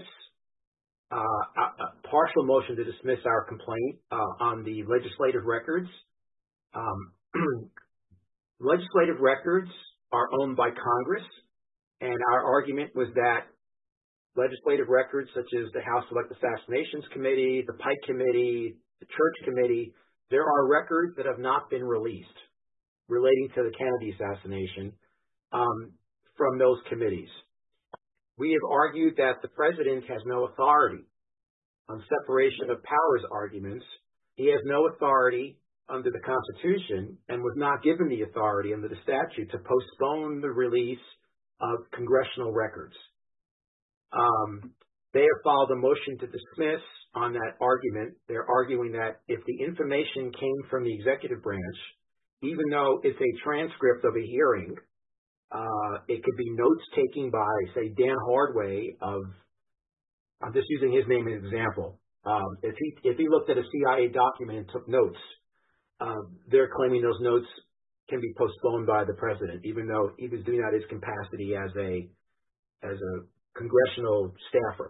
uh, a, a partial motion to dismiss our complaint uh, on the legislative records. Um, legislative records are owned by Congress, and our argument was that legislative records such as the House Select Assassinations Committee, the Pike Committee, the Church Committee, there are records that have not been released relating to the Kennedy assassination um, from those committees. We have argued that the president has no authority on separation of powers arguments. He has no authority under the Constitution and was not given the authority under the statute to postpone the release of congressional records. Um, they have filed a motion to dismiss on that argument. They're arguing that if the information came from the executive branch, even though it's a transcript of a hearing, uh, it could be notes taken by, say, Dan Hardway of, I'm just using his name as an example. Um, if he if he looked at a C I A document and took notes, uh, they're claiming those notes can be postponed by the president, even though he was doing that in his capacity as a as a congressional staffer.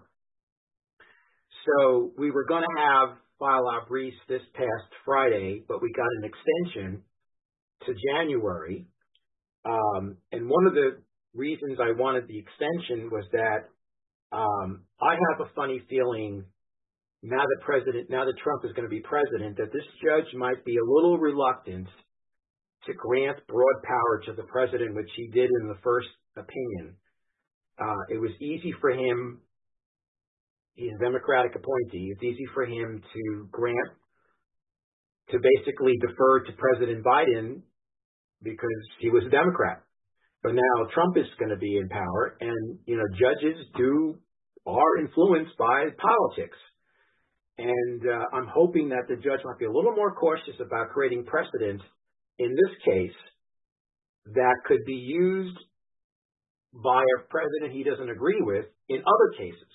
So we were going to have file our briefs this past Friday, but we got an extension to January. Um, and one of the reasons I wanted the extension was that um, I have a funny feeling now that President, now that Trump is going to be president, that this judge might be a little reluctant to grant broad power to the president, which he did in the first opinion. Uh, it was easy for him, he's a Democratic appointee, it's easy for him to grant, to basically defer to President Biden because he was a Democrat. But now Trump is going to be in power, and, you know, judges do, are influenced by politics. And uh, I'm hoping that the judge might be a little more cautious about creating precedent in this case that could be used by a president he doesn't agree with in other cases.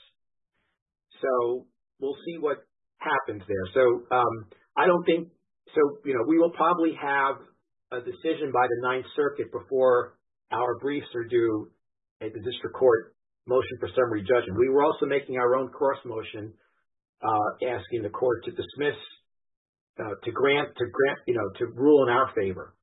So we'll see what happens there. So um, I don't think, so, you know, we will probably have a decision by the Ninth Circuit before our briefs are due at the district court motion for summary judgment. We were also making our own cross motion, uh, asking the court to dismiss, uh, to grant, to grant, you know, to rule in our favor.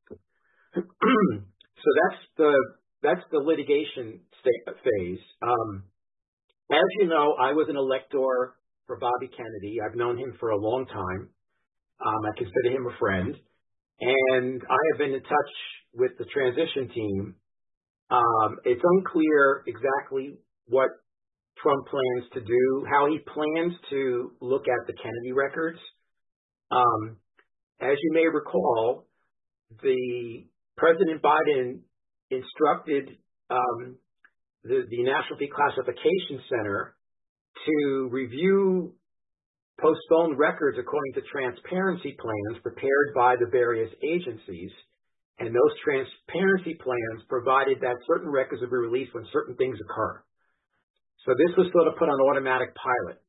So that's the, that's the litigation phase. Um, as you know, I was an elector for Bobby Kennedy. I've known him for a long time. Um, I consider him a friend. And I have been in touch with the transition team. Um, it's unclear exactly what Trump plans to do, how he plans to look at the Kennedy records. Um, as you may recall, the President Biden instructed um, the, the National Declassification Center to review postponed records according to transparency plans prepared by the various agencies. And those transparency plans provided that certain records would be released when certain things occur. So this was sort of put on automatic pilot.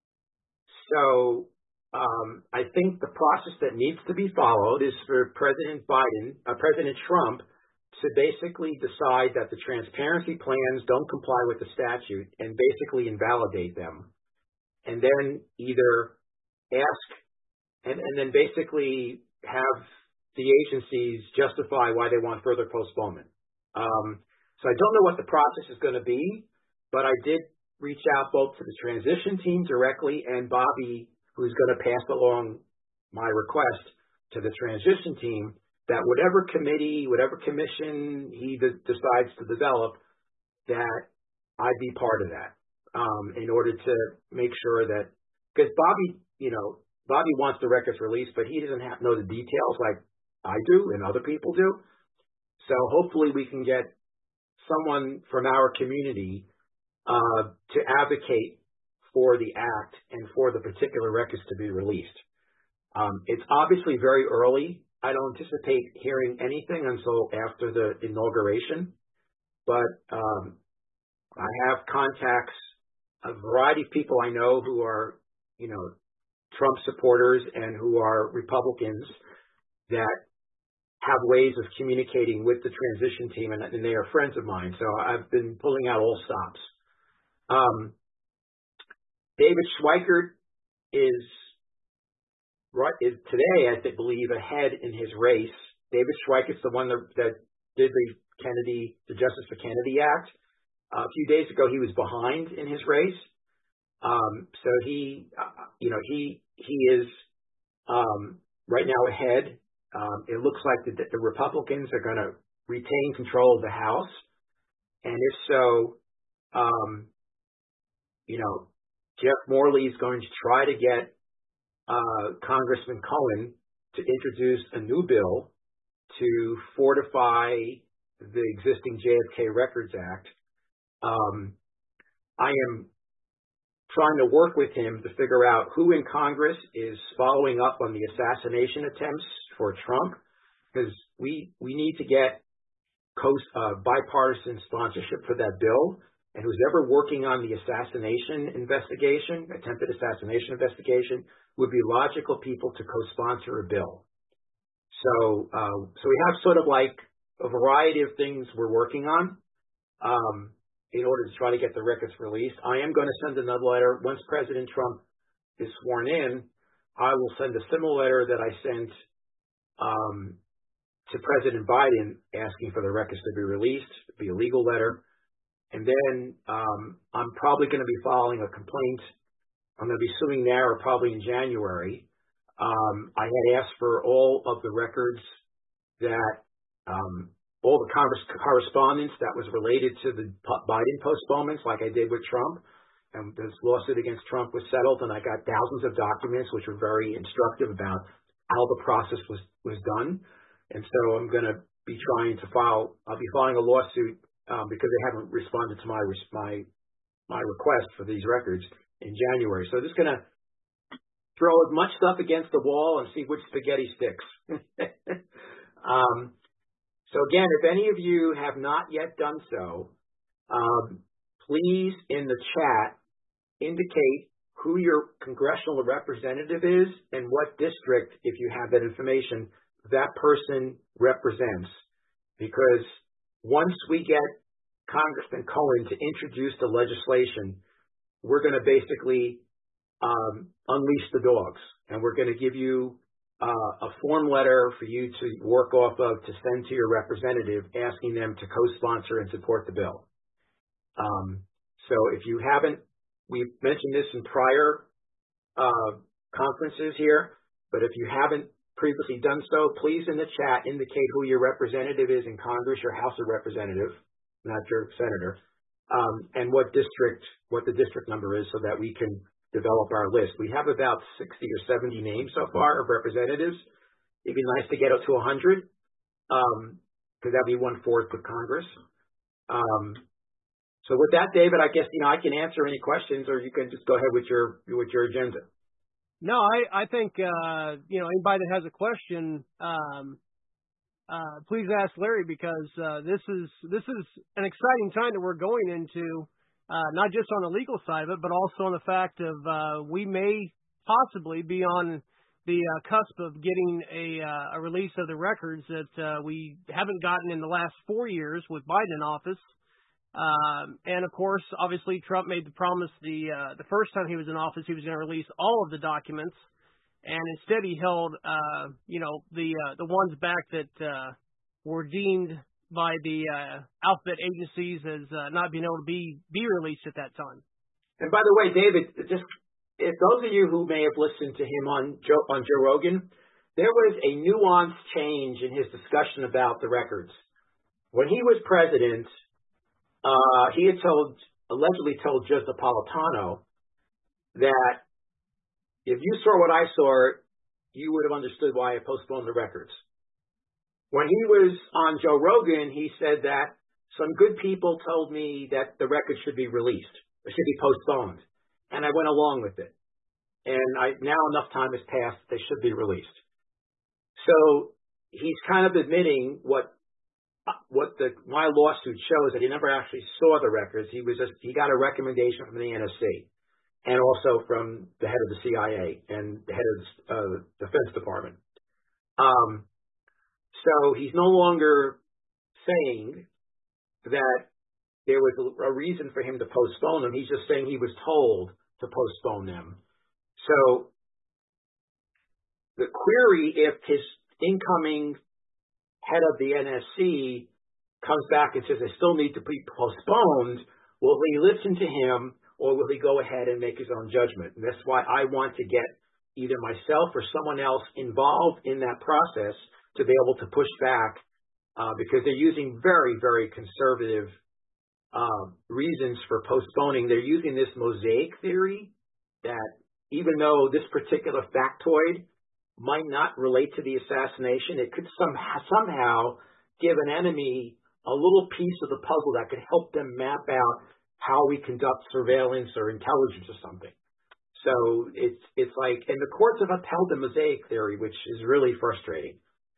So um, I think the process that needs to be followed is for President Biden, uh, President Trump, to basically decide that the transparency plans don't comply with the statute and basically invalidate them. And then either ask and, and then basically have the agencies justify why they want further postponement. Um, so I don't know what the process is going to be, but I did reach out both to the transition team directly and Bobby, who's going to pass along my request to the transition team, that whatever committee, whatever commission he de- decides to develop, that I be part of that um, in order to make sure that, because Bobby, you know, Bobby wants the records released, but he doesn't have know the details like I do and other people do. So hopefully we can get someone from our community uh, to advocate for the act and for the particular records to be released. Um, it's obviously very early. I don't anticipate hearing anything until after the inauguration, but um, I have contacts, a variety of people I know who are, you know, Trump supporters and who are Republicans that have ways of communicating with the transition team, and, and they are friends of mine. So I've been pulling out all stops. Um, David Schweikert is right is today, I believe, ahead in his race. David Schweikes, the one that, that did the Kennedy, the Justice for Kennedy Act. Uh, a few days ago, he was behind in his race. Um, so he, uh, you know, he he is um, right now ahead. Um, it looks like the, the Republicans are going to retain control of the House, and if so, um, you know, Jeff Morley is going to try to get uh, Congressman Cohen to introduce a new bill to fortify the existing J F K Records Act. Um, I am trying to work with him to figure out who in Congress is following up on the assassination attempts for Trump, because we we need to get co- uh, bipartisan sponsorship for that bill. And who's ever working on the assassination investigation, attempted assassination investigation, would be logical people to co-sponsor a bill. So, uh, so we have sort of like a variety of things we're working on um, in order to try to get the records released. I am going to send another letter once President Trump is sworn in. I will send a similar letter that I sent um, to President Biden asking for the records to be released. It'd be a legal letter. And then um, I'm probably going to be filing a complaint. I'm going to be suing NARA probably in January. Um, I had asked for all of the records that, um, all the Congress correspondence that was related to the Biden postponements, like I did with Trump. And this lawsuit against Trump was settled, and I got thousands of documents, which were very instructive about how the process was, was done. And so I'm going to be trying to file, I'll be filing a lawsuit Um, because they haven't responded to my my my request for these records in January. So just going to throw as much stuff against the wall and see which spaghetti sticks. um, so again, if any of you have not yet done so, um, please in the chat indicate who your congressional representative is and what district, if you have that information, that person represents. Because once we get Congressman Cohen to introduce the legislation, we're going to basically um, unleash the dogs, and we're going to give you uh, a form letter for you to work off of to send to your representative, asking them to co-sponsor and support the bill. Um, so if you haven't, we've mentioned this in prior uh, conferences here, but if you haven't previously done so, please in the chat indicate who your representative is in Congress, your House of Representative, not your senator, um, and what district, what the district number is so that we can develop our list. We have about sixty or seventy names so far of representatives. It'd be nice to get up to one hundred, um, because that'd be one-fourth of Congress. Um, so with that, David, I guess, you know, I can answer any questions, or you can just go ahead with your, with your agenda. No, I, I think, uh, you know, anybody that has a question, um, uh, please ask Larry, because uh, this is this is an exciting time that we're going into, uh, not just on the legal side of it, but also on the fact of uh, we may possibly be on the uh, cusp of getting a, uh, a release of the records that uh, we haven't gotten in the last four years with Biden in office. Um, and of course, obviously, Trump made the promise the uh, the first time he was in office he was going to release all of the documents, and instead he held, uh, you know, the uh, the ones back that uh, were deemed by the uh, alphabet agencies as uh, not being able to be be released at that time. And by the way, David, just if those of you who may have listened to him on Joe on Joe Rogan, there was a nuanced change in his discussion about the records. When he was president, Uh, he had told, allegedly told Judge Napolitano that if you saw what I saw, you would have understood why I postponed the records. When he was on Joe Rogan, he said that some good people told me that the records should be released, or should be postponed, and I went along with it. And I, now enough time has passed, they should be released. So he's kind of admitting what What the my lawsuit shows, that he never actually saw the records. He was just he got a recommendation from the N S C, and also from the head of the C I A and the head of the uh, Defense Department. Um, so he's no longer saying that there was a reason for him to postpone them. He's just saying he was told to postpone them. So the query, if his incoming head of the N S C comes back and says they still need to be postponed, will he listen to him or will he go ahead and make his own judgment? And that's why I want to get either myself or someone else involved in that process to be able to push back, uh, because they're using very, very conservative uh, reasons for postponing. They're using this mosaic theory that even though this particular factoid might not relate to the assassination, it could somehow, somehow give an enemy a little piece of the puzzle that could help them map out how we conduct surveillance or intelligence or something. So it's it's like, and the courts have upheld the mosaic theory, which is really frustrating.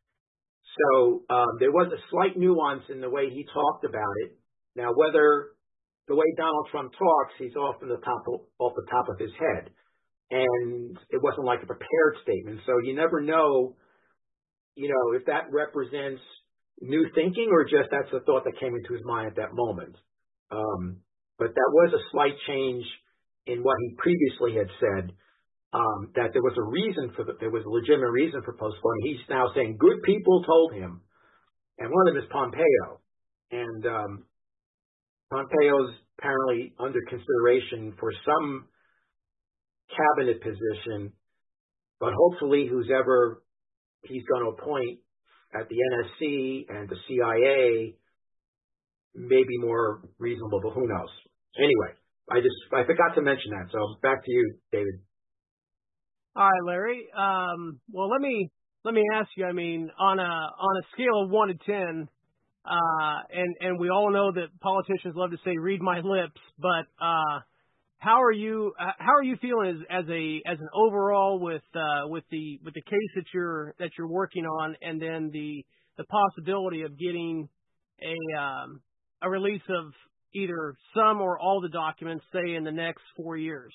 So um, there was a slight nuance in the way he talked about it. Now, whether the way Donald Trump talks, he's off the top of, off the top of his head, and it wasn't like a prepared statement. So you never know, you know, if that represents new thinking or just that's the thought that came into his mind at that moment. Um, but that was a slight change in what he previously had said, um, that there was a reason for the, there was a legitimate reason for postponing. He's now saying good people told him, and one of them is Pompeo, and um, Pompeo's apparently under consideration for some cabinet position, but hopefully who's ever he's going to appoint at the N S C and the C I A may be more reasonable, but who knows? Anyway, I just I forgot to mention that. So back to you, David. All right, Larry. Um, well, let me let me ask you. I mean, on a on a scale of one to ten, uh, and and we all know that politicians love to say "read my lips," but uh, how are you how are you feeling as, as a as an overall with uh, with the with the case that you're that you're working on, and then the the possibility of getting a um, a release of either some or all the documents, say, in the next four years?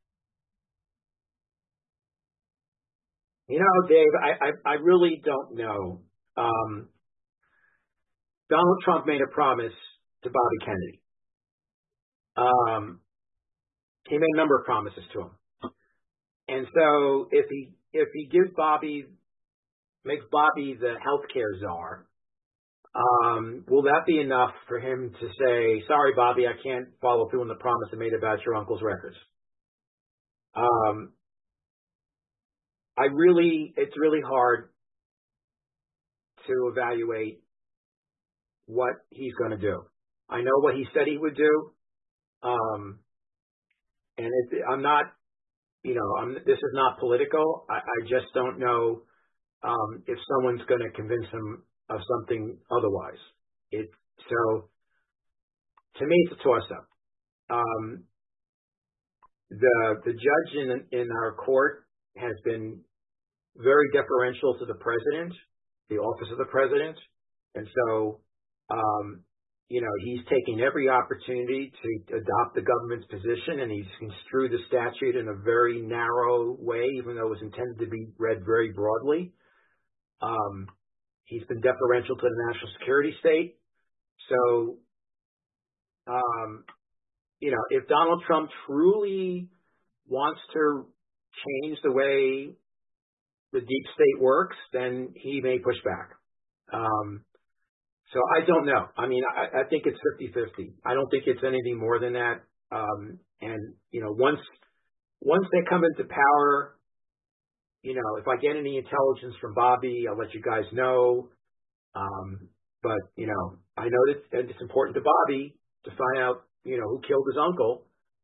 You know, Dave, I, I, I really don't know. Um, Donald Trump made a promise to Bobby Kennedy. Um, he made a number of promises to him. And so if he if he gives Bobby, makes Bobby the healthcare czar, Um, will that be enough for him to say, sorry, Bobby, I can't follow through on the promise I made about your uncle's records? Um, I really, it's really hard to evaluate what he's going to do. I know what he said he would do. Um, and it, I'm not, you know, I'm, this is not political. I, I just don't know um, if someone's going to convince him of something otherwise. It so to me it's a toss up. Um, the the judge in in our court has been very deferential to the president, the office of the president, and so um, you know he's taking every opportunity to adopt the government's position, and he's construed the statute in a very narrow way, even though it was intended to be read very broadly. Um, He's been deferential to the national security state. So, um, you know, if Donald Trump truly wants to change the way the deep state works, then he may push back. Um, so I don't know. I mean, I, I think it's fifty-fifty. I don't think it's anything more than that. Um, and, you know, once once they come into power, you know, if I get any intelligence from Bobby, I'll let you guys know. Um, but, you know, I know that, that it's important to Bobby to find out, you know, who killed his uncle.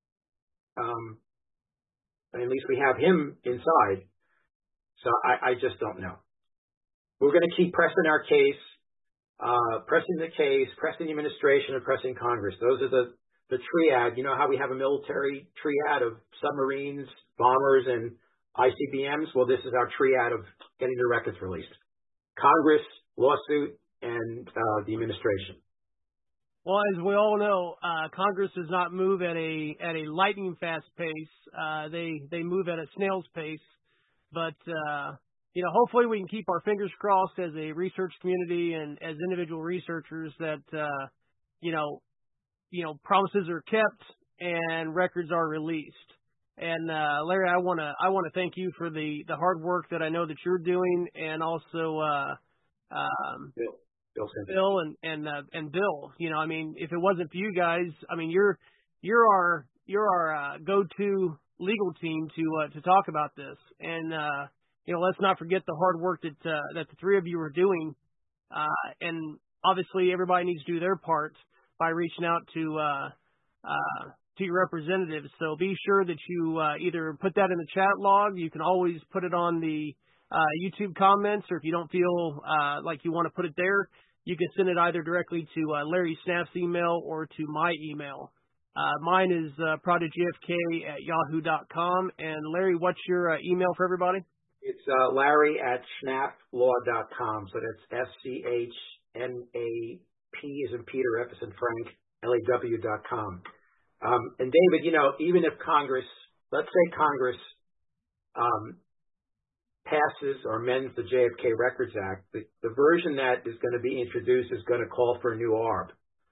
Um, and at least we have him inside. So I, I just don't know. We're going to keep pressing our case, uh, pressing the case, pressing the administration, and pressing Congress. Those are the, the triad. You know how we have a military triad of submarines, bombers, and I C B Ms? Well, this is our triad of getting the records released. Congress, lawsuit, and uh, the administration. Well, as we all know, uh, Congress does not move at a at a lightning fast pace. Uh, they they move at a snail's pace. But uh, you know, hopefully, we can keep our fingers crossed as a research community and as individual researchers that uh, you know, you know, promises are kept and records are released. And uh, Larry, I want to I want to thank you for the, the hard work that I know that you're doing, and also uh, um, Bill, Bill, Bill and and uh, and Bill. You know, I mean, if it wasn't for you guys, I mean, you're you're our you're our uh, go-to legal team to uh, to talk about this. And uh, you know, let's not forget the hard work that uh, that the three of you are doing. Uh, and obviously, everybody needs to do their part by reaching out to uh, uh, to your representatives. So be sure that you uh, either put that in the chat log. You can always put it on the uh, YouTube comments, or if you don't feel uh, like you want to put it there, you can send it either directly to uh, Larry Snaff's email or to my email. Uh, mine is uh, prodigfk at yahoo dot com. And Larry, what's your uh, email for everybody? It's uh, Larry at schnaff law dot com. So that's S C H N A P as in Peter, F as in Frank, L A W dot com. Um, and David, you know, even if Congress, let's say Congress um, passes or amends the J F K Records Act, the, the version that is going to be introduced is going to call for a new A R B.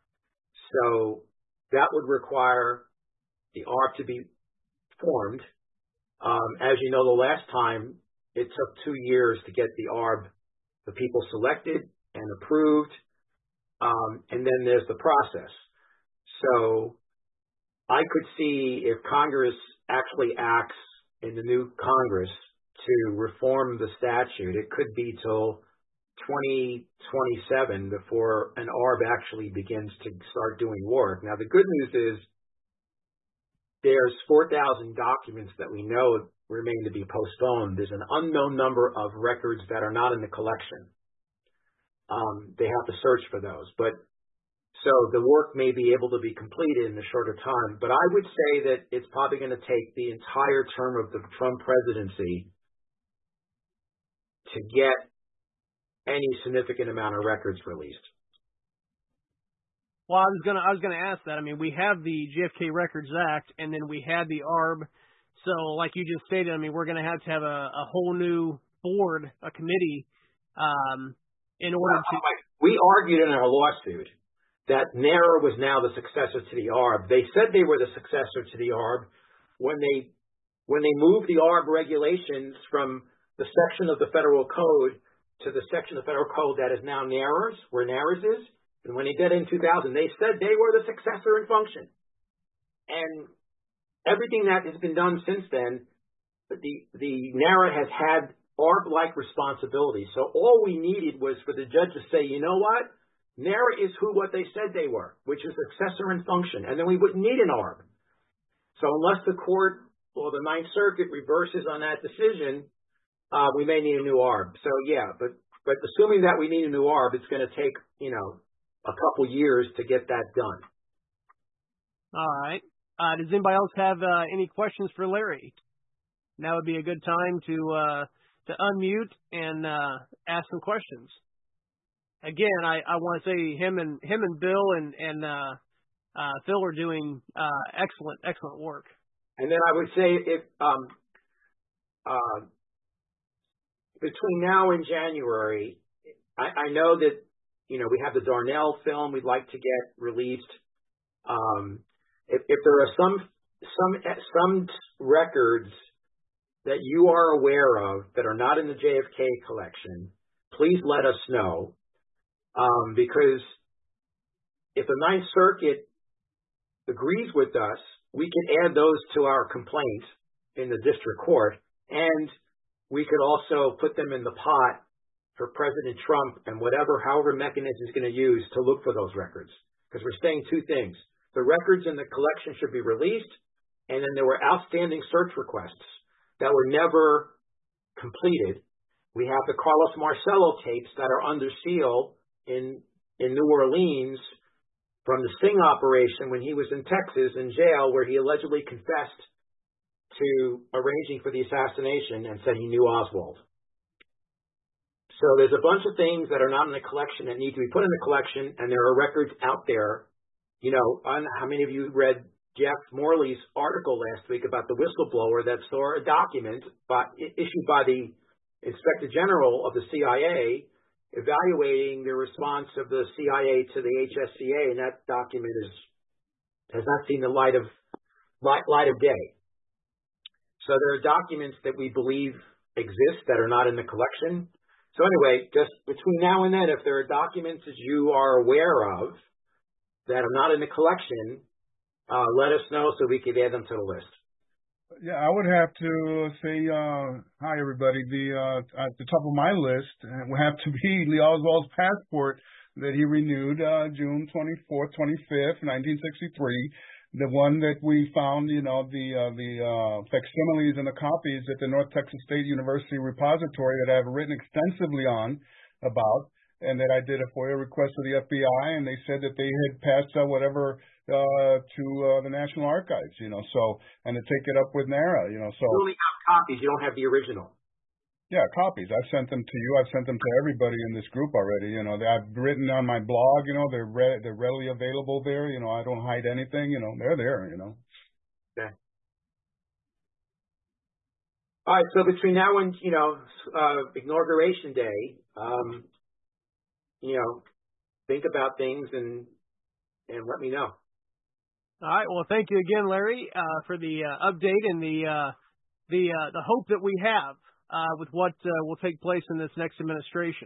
So that would require the A R B to be formed. Um, as you know, the last time it took two years to get the A R B, the people selected and approved, um, and then there's the process. So I could see if Congress actually acts in the new Congress to reform the statute, it could be till twenty twenty-seven before an A R B actually begins to start doing work. Now, the good news is there's four thousand documents that we know remain to be postponed. There's an unknown number of records that are not in the collection. Um, they have to search for those. But so the work may be able to be completed in a shorter time. But I would say that it's probably going to take the entire term of the Trump presidency to get any significant amount of records released. Well, I was gonna I was gonna ask that. I mean, we have the J F K Records Act, and then we had the A R B. So, like you just stated, I mean, we're gonna have to have a, a whole new board, a committee, um, in order well, to. We argued in our lawsuit that NARA was now the successor to the A R B. They said they were the successor to the A R B when they when they moved the A R B regulations from the section of the federal code to the section of the federal code that is now NARA's, where NARA's is. And when they did it in two thousand, they said they were the successor in function. And everything that has been done since then, the, the NARA has had A R B-like responsibilities. So all we needed was for the judge to say, you know what? NARA is who what they said they were, which is successor in function. And then we wouldn't need an A R B. So unless the court or the Ninth Circuit reverses on that decision, uh, we may need a new A R B. So yeah, but, but assuming that we need a new A R B, it's going to take, you know, a couple years to get that done. All right. Uh, does anybody else have uh, any questions for Larry? Now would be a good time to uh, to unmute and uh, ask some questions. Again, I, I want to say him and him and Bill and and uh, uh, Phil are doing uh, excellent excellent work. And then I would say if um, uh, between now and January, I, I know that. You know, we have the Darnell film we'd like to get released. Um, if, if there are some some some records that you are aware of that are not in the J F K collection, please let us know. Um, because if the Ninth Circuit agrees with us, we can add those to our complaint in the district court, and we could also put them in the pot for President Trump and whatever, however mechanism he's going to use to look for those records. Because we're saying two things. The records in the collection should be released, and then there were outstanding search requests that were never completed. We have the Carlos Marcello tapes that are under seal in, in New Orleans from the Sting operation when he was in Texas in jail, where he allegedly confessed to arranging for the assassination and said he knew Oswald. So there's a bunch of things that are not in the collection that need to be put in the collection, and there are records out there. You know, on, how many of you read Jeff Morley's article last week about the whistleblower that saw a document by, issued by the Inspector General of the C I A evaluating the response of the C I A to the H S C A, and that document is has not seen the light of light, light of day. So there are documents that we believe exist that are not in the collection. So anyway, just between now and then, if there are documents that you are aware of that are not in the collection, uh, let us know so we can add them to the list. Yeah, I would have to say, uh, hi everybody. The uh, at the top of my list would have to be Lee Oswald's passport that he renewed uh, June twenty-fourth, twenty-fifth, nineteen sixty-three. The one that we found, you know, the uh, the uh, facsimiles and the copies at the North Texas State University repository that I've written extensively on about, and that I did a FOIA request to the F B I, and they said that they had passed uh, whatever uh, to uh, the National Archives, you know, so, and to take it up with NARA, you know, so. You only have copies, you don't have the original. Yeah, copies. I've sent them to you. I've sent them to everybody in this group already. You know, I've written on my blog. You know, they're re- they're readily available there. You know, I don't hide anything. You know, they're there. You know. Okay. All right. So between now and you know uh, inauguration day, um, you know, think about things and and let me know. All right. Well, thank you again, Larry, uh, for the uh, update and the uh, the uh, the hope that we have. Uh, with what uh, will take place in this next administration.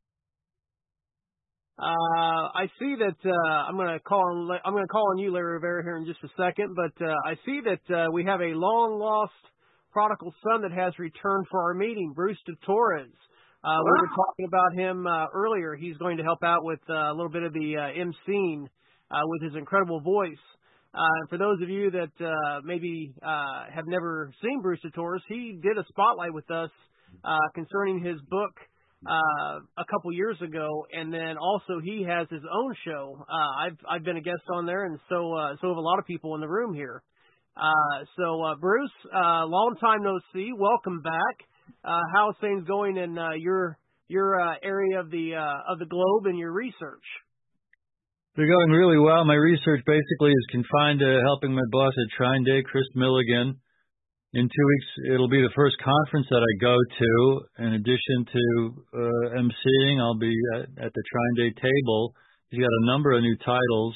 Uh, I see that uh, I'm going to call on I'm going to call on you, Larry Rivera, here in just a second. But uh, I see that uh, we have a long lost prodigal son that has returned for our meeting, Bruce DeTorres. Uh, we were talking about him uh, earlier. He's going to help out with uh, a little bit of the uh, emceeing uh, with his incredible voice. Uh, for those of you that uh, maybe uh, have never seen Bruce DeTorres, he did a spotlight with us uh, concerning his book uh, a couple years ago, and then also he has his own show. Uh, I've I've been a guest on there, and so uh, so have a lot of people in the room here. Uh, so uh, Bruce, uh, long time no see. Welcome back. Uh, how's things going in uh, your your uh, area of the uh, of the globe and your research? They're going really well. My research basically is confined to helping my boss at Shrine Day, Chris Milligan. In two weeks, it'll be the first conference that I go to. In addition to uh, emceeing, I'll be at, at the Shrine Day table. He's got a number of new titles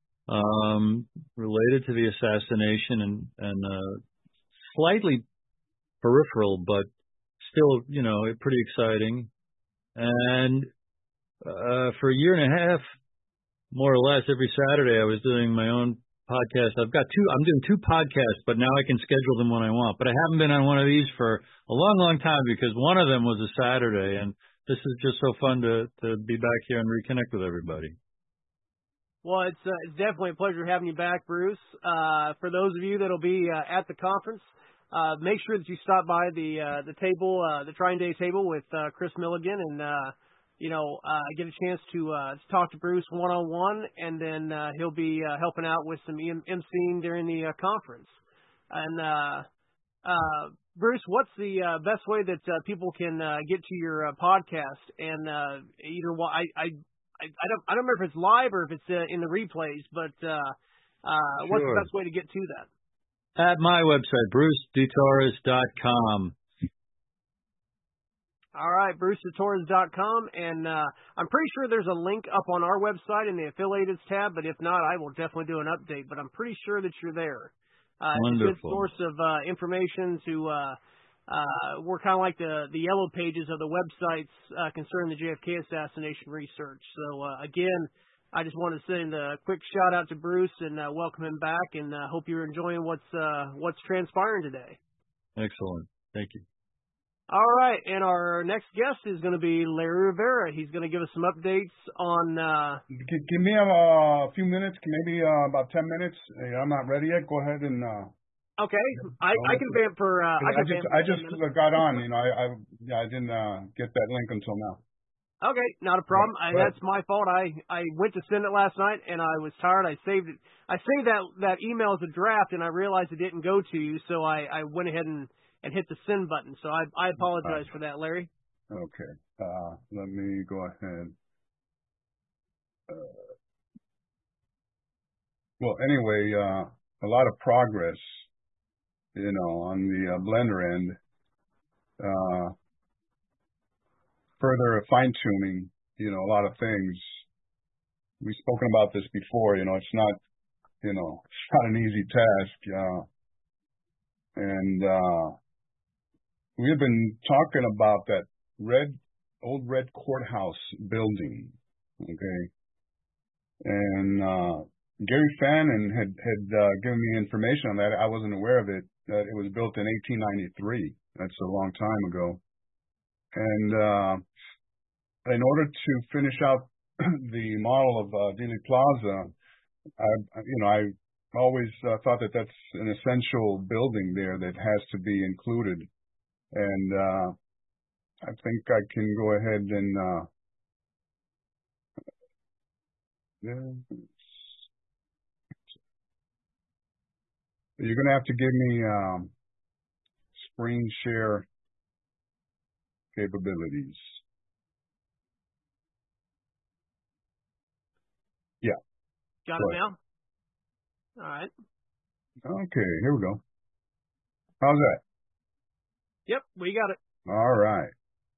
um, related to the assassination and, and uh, slightly peripheral, but still, you know, pretty exciting. And uh, for a year and a half, more or less, every Saturday I was doing my own podcast. I've got two, I'm doing two podcasts, but now I can schedule them when I want. But I haven't been on one of these for a long, long time because one of them was a Saturday, and this is just so fun to, to be back here and reconnect with everybody. Well, it's, uh, it's definitely a pleasure having you back, Bruce. Uh, for those of you that will be uh, at the conference, uh, make sure that you stop by the uh, the table, uh, the Shrine Day table with uh, Chris Milligan, and uh, you know, uh, get a chance to, uh, to talk to Bruce one-on-one, and then uh, he'll be uh, helping out with some emceeing during the uh, conference. And uh, uh, Bruce, what's the uh, best way that uh, people can uh, get to your uh, podcast? And uh, either well, I, I, I, I don't, I don't remember if it's live or if it's uh, in the replays, but uh, uh, sure. What's the best way to get to that? At my website, bruce d torres dot com. All right, bruce d torres dot com, and uh, I'm pretty sure there's a link up on our website in the affiliated tab, but if not, I will definitely do an update, but I'm pretty sure that you're there. Uh, Wonderful. It's a good source of uh, information to, uh, uh, we're kind of like the, the yellow pages of the websites uh, concerning the J F K assassination research. So, uh, again, I just want to send a quick shout out to Bruce and uh, welcome him back, and uh, hope you're enjoying what's uh, what's transpiring today. Excellent. Thank you. All right, and our next guest is going to be Larry Rivera. He's going to give us some updates on... Uh, G- give me a, a few minutes, maybe uh, about ten minutes. I'm not ready yet. Go ahead and... Uh, okay, I, I can vamp for... Uh, I, I just, I just got on, you know, I, I, yeah, I didn't uh, get that link until now. Okay, not a problem. I, that's my fault. I, I went to send it last night, and I was tired. I saved it. I saved that, that email as a draft, and I realized it didn't go to you, so I, I went ahead and... and hit the send button. So I, I apologize for that, Larry. Okay. Uh, let me go ahead. Uh, well, anyway, uh, a lot of progress, you know, on the uh, Blender end. Uh, further fine-tuning, you know, a lot of things. We've spoken about this before, you know, it's not, you know, it's not an easy task. Uh, And uh, we have been talking about that red, old red courthouse building, okay? And uh, Gary Fannin had had uh, given me information on that. I wasn't aware of it. That it was built in eighteen ninety-three. That's a long time ago. And uh, in order to finish out the model of uh, Dealey Plaza, I, you know, I always uh, thought that that's an essential building there that has to be included. And uh, I think I can go ahead and uh, yeah. You're going to have to give me um, screen share capabilities. Yeah. Got it now? All right. Okay, here we go. How's that? Yep, we got it. All right.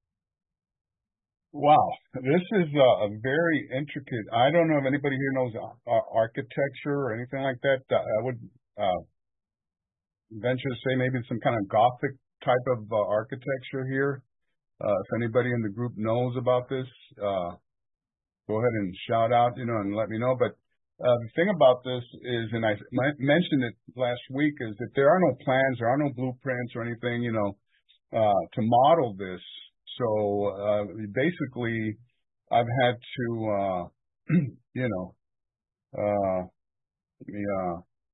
Wow, this is uh, a very intricate. I don't know if anybody here knows uh, architecture or anything like that. Uh, I would uh, venture to say maybe some kind of Gothic type of uh, architecture here. Uh, if anybody in the group knows about this, uh, go ahead and shout out, you know, and let me know. But uh, the thing about this is, and I m- mentioned it last week, is that there are no plans, there are no blueprints or anything, you know, uh, to model this. So uh, basically, I've had to, uh, you know, uh, let me uh,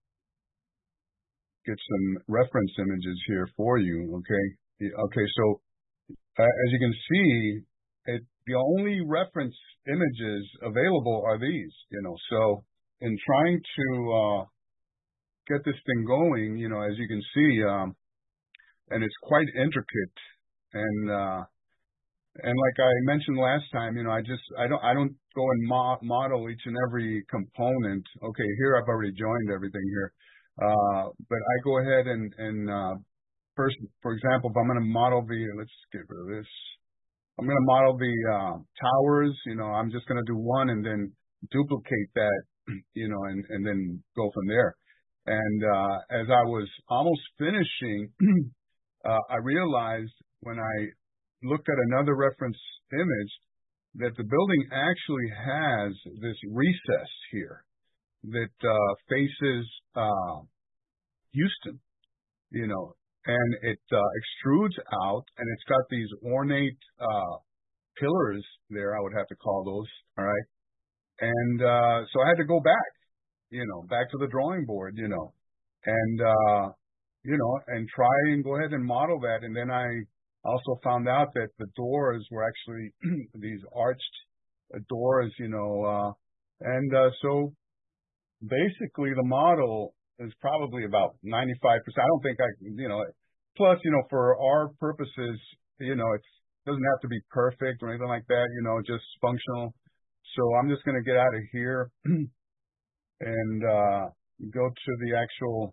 get some reference images here for you. Okay, okay. So uh, as you can see, it, the only reference images available are these. You know, so in trying to uh, get this thing going, you know, as you can see, um, and it's quite intricate and. Uh, And like I mentioned last time, you know, I just, I don't, I don't go and mo- model each and every component. Okay, here I've already joined everything here. Uh, but I go ahead and, and, uh, first, for example, if I'm going to model the, let's get rid of this. I'm going to model the, uh, towers, you know, I'm just going to do one and then duplicate that, you know, and, and then go from there. And, uh, as I was almost finishing, uh, I realized when I looked at another reference image that the building actually has this recess here that uh, faces uh, Houston, you know, and it uh, extrudes out, and it's got these ornate uh, pillars there, I would have to call those, all right? And uh, so I had to go back, you know, back to the drawing board, you know, and, uh, you know, and try and go ahead and model that, and then I also found out that the doors were actually these arched doors, you know, uh, and uh, so basically the model is probably about ninety-five percent. I don't think I, you know, plus, you know, for our purposes, you know, it doesn't have to be perfect or anything like that, you know, just functional. So I'm just going to get out of here and uh, go to the actual,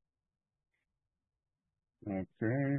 okay.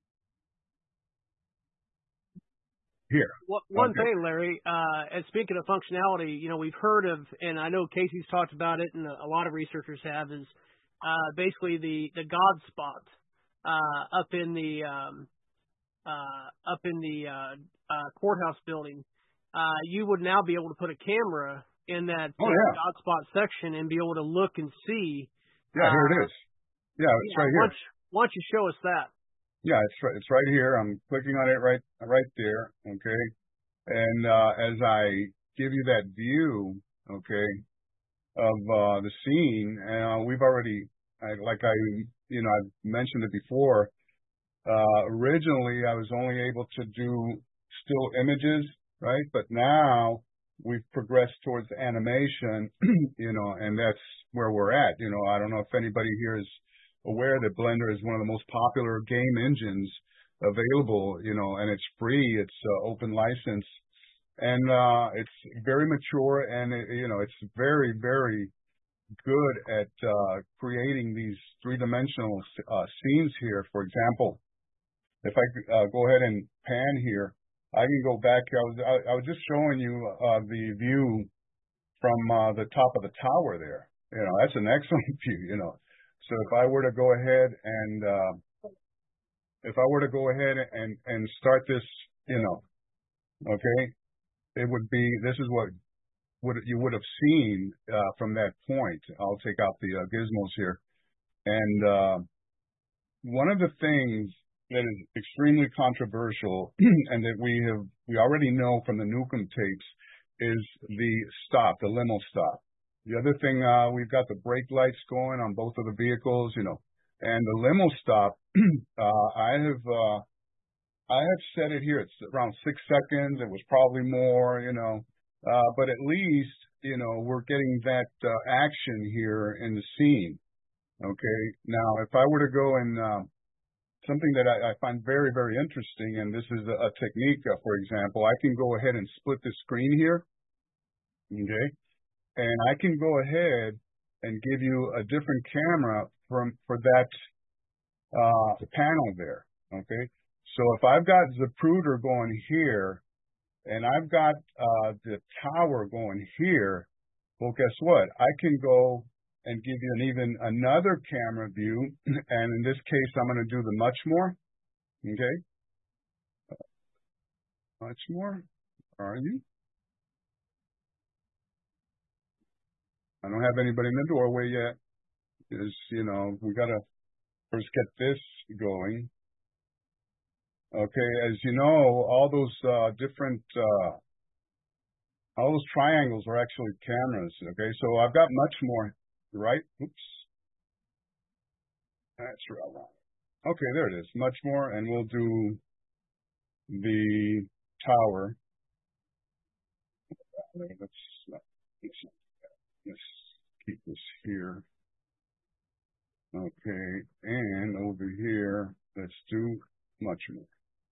Here. One okay. thing, Larry, uh, and speaking of functionality, you know, we've heard of, and I know Casey's talked about it, and a lot of researchers have, is uh, basically the, the God spot uh, up in the um, uh, up in the uh, uh, courthouse building. Uh, you would now be able to put a camera in that oh, uh, yeah. God spot section and be able to look and see. Yeah, uh, here it is. Yeah, it's yeah, right why here. Why don't you show us that? Yeah, it's right. It's right here. I'm clicking on it right, right there. Okay, and uh, as I give you that view, okay, of uh, the scene, uh, we've already, I, like I, you know, I've mentioned it before. Uh, originally, I was only able to do still images, right? But now we've progressed towards animation, you know, and that's where we're at. You know, I don't know if anybody here is aware that Blender is one of the most popular game engines available, you know, and it's free, it's uh, open license, and uh, it's very mature, and it, you know, it's very, very good at uh, creating these three-dimensional uh, scenes here. For example, if I uh, go ahead and pan here, I can go back. I was I, I was just showing you uh, the view from uh, the top of the tower there. You know, that's an excellent view, you know. So if I were to go ahead and, uh, if I were to go ahead and, and start this, you know, okay, it would be, this is what would you would have seen uh, from that point. I'll take out the uh, gizmos here. And uh, one of the things that is extremely controversial and that we have, we already know from the Newcomb tapes is the stop, the limo stop. The other thing, uh, we've got the brake lights going on both of the vehicles, you know, and the limo stop, uh, I have, uh, I have said it here. It's around six seconds. It was probably more, you know, uh, but at least, you know, we're getting that uh, action here in the scene. Okay. Now, if I were to go and, uh, something that I, I find very, very interesting, and this is a, a technique, uh, for example, I can go ahead and split the screen here. Okay. And I can go ahead and give you a different camera from, for that, uh, panel there. Okay. So if I've got Zapruder going here and I've got, uh, the tower going here, well, guess what? I can go and give you an even another camera view. And in this case, I'm going to do the much more. Okay. Much more. Are you? I don't have anybody in the doorway yet. Is, you know, we got to first get this going. Okay. As you know, all those, uh, different, uh, all those triangles are actually cameras. Okay. So I've got much more, right? Oops. That's right. Okay. There it is. Much more. And we'll do the tower. Let's, let's, let's keep this here. Okay. And over here, let's do much more.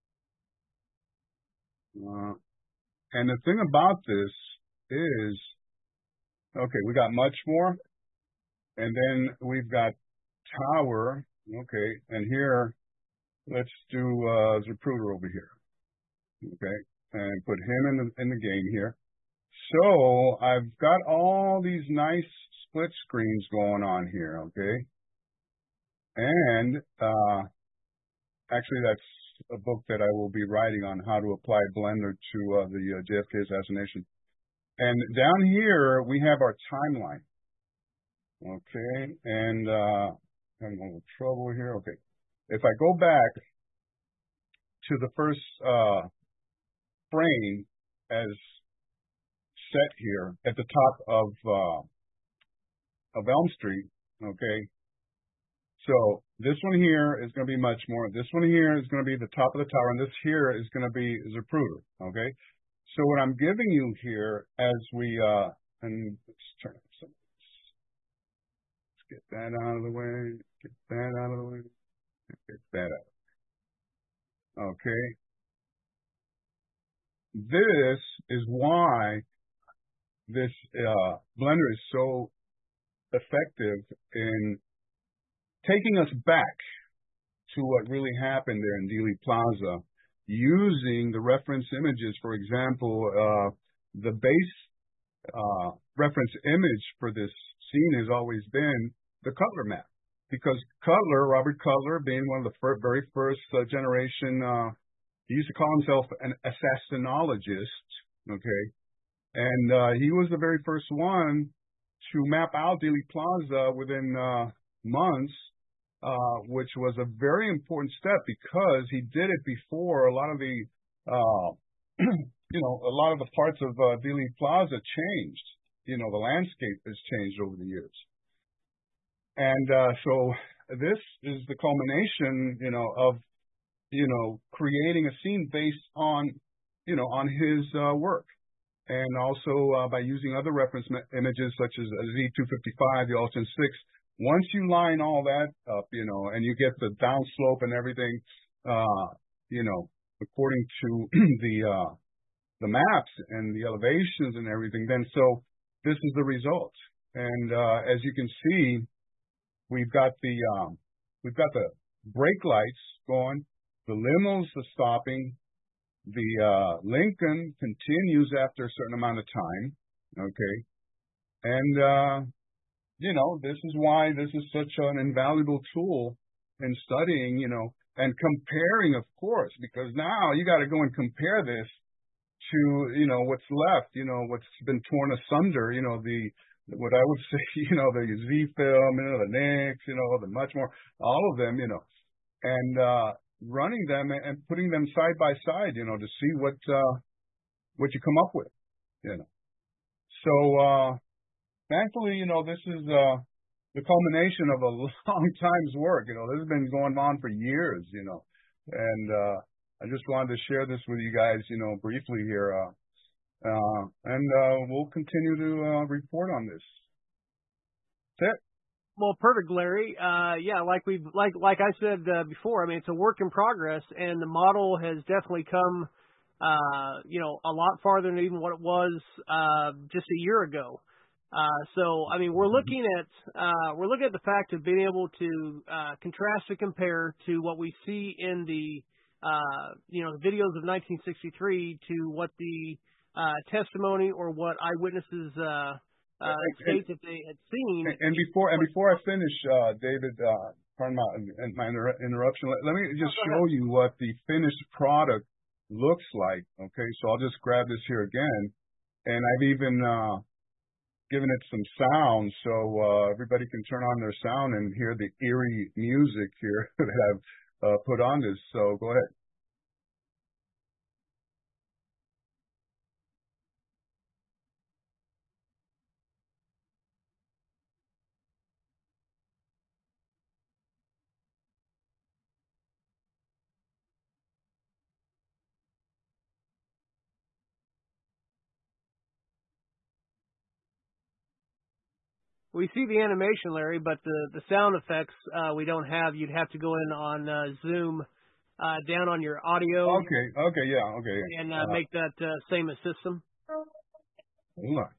Uh, and the thing about this is, okay, we got much more, and then we've got tower, okay, and here, let's do uh, Zapruder over here, okay, and put him in the in the game here. So I've got all these nice split screens going on here, okay, and uh, actually that's a book that I will be writing on how to apply Blender to uh, the uh, J F K assassination. And down here, we have our timeline. Okay, and uh, I'm having a little trouble here. Okay, if I go back to the first uh, frame as set here at the top of uh, of Elm Street, okay, so this one here is going to be much more. This one here is going to be the top of the tower, and this here is going to be Zapruder, okay? So what I'm giving you here as we, uh, and let's turn this up. Let's get that out of the way, get that out of the way, get that out. Okay? This is why this uh, Blender is so effective in taking us back to what really happened there in Dealey Plaza, using the reference images. For example, uh, the base uh, reference image for this scene has always been the Cutler map, because Cutler, Robert Cutler, being one of the fir very first uh, generation, uh, he used to call himself an assassinologist, okay, and uh, he was the very first one to map out Dealey Plaza within uh, months, uh, which was a very important step because he did it before a lot of the, uh, you know, a lot of the parts of uh, Dealey Plaza changed. You know, the landscape has changed over the years. And uh, so this is the culmination, you know, of, you know, creating a scene based on, you know, on his uh, work. And also uh, by using other reference images such as Z two fifty-five, the Alton six. Once you line all that up, you know, and you get the downslope and everything, uh, you know, according to the uh, the maps and the elevations and everything, then so this is the result. And uh, as you can see, we've got the um, we've got the brake lights going, the limos are stopping. The uh, Lincoln continues after a certain amount of time, okay, and uh, you know, this is why this is such an invaluable tool in studying, you know, and comparing, of course, because now you got to go and compare this to, you know, what's left, you know, what's been torn asunder, you know, the, what I would say, you know, the Z film, you know, the Nix, you know, the much more, all of them, you know, and, uh, running them and putting them side by side, you know, to see what, uh, what you come up with, you know. So, uh, thankfully, you know, this is, uh, the culmination of a long time's work. You know, this has been going on for years, you know, and, uh, I just wanted to share this with you guys, you know, briefly here. Uh, uh, and, uh, we'll continue to, uh, report on this. That's it. Well, perfect, Larry. Uh, yeah, like we've, like, like I said, uh, before, I mean, it's a work in progress, and the model has definitely come, uh, you know, a lot farther than even what it was, uh, just a year ago. Uh, so, I mean, we're looking at, uh, we're looking at the fact of being able to, uh, contrast and compare to what we see in the, uh, you know, the videos of nineteen sixty-three to what the, uh, testimony or what eyewitnesses, uh, uh, state that they had seen. And, and before, and before I finish, uh, David, uh, pardon my, my inter- interruption, let, let me just oh, show you what the finished product looks like. Okay. So I'll just grab this here again. And I've even, uh, given it some sound so, uh, everybody can turn on their sound and hear the eerie music here that I've, uh, put on this. So go ahead. We see the animation, Larry, but the, the sound effects uh, we don't have. You'd have to go in on uh, Zoom, uh, down on your audio. Okay, okay, yeah, okay. And uh, uh, make that uh, same as system. Hold on.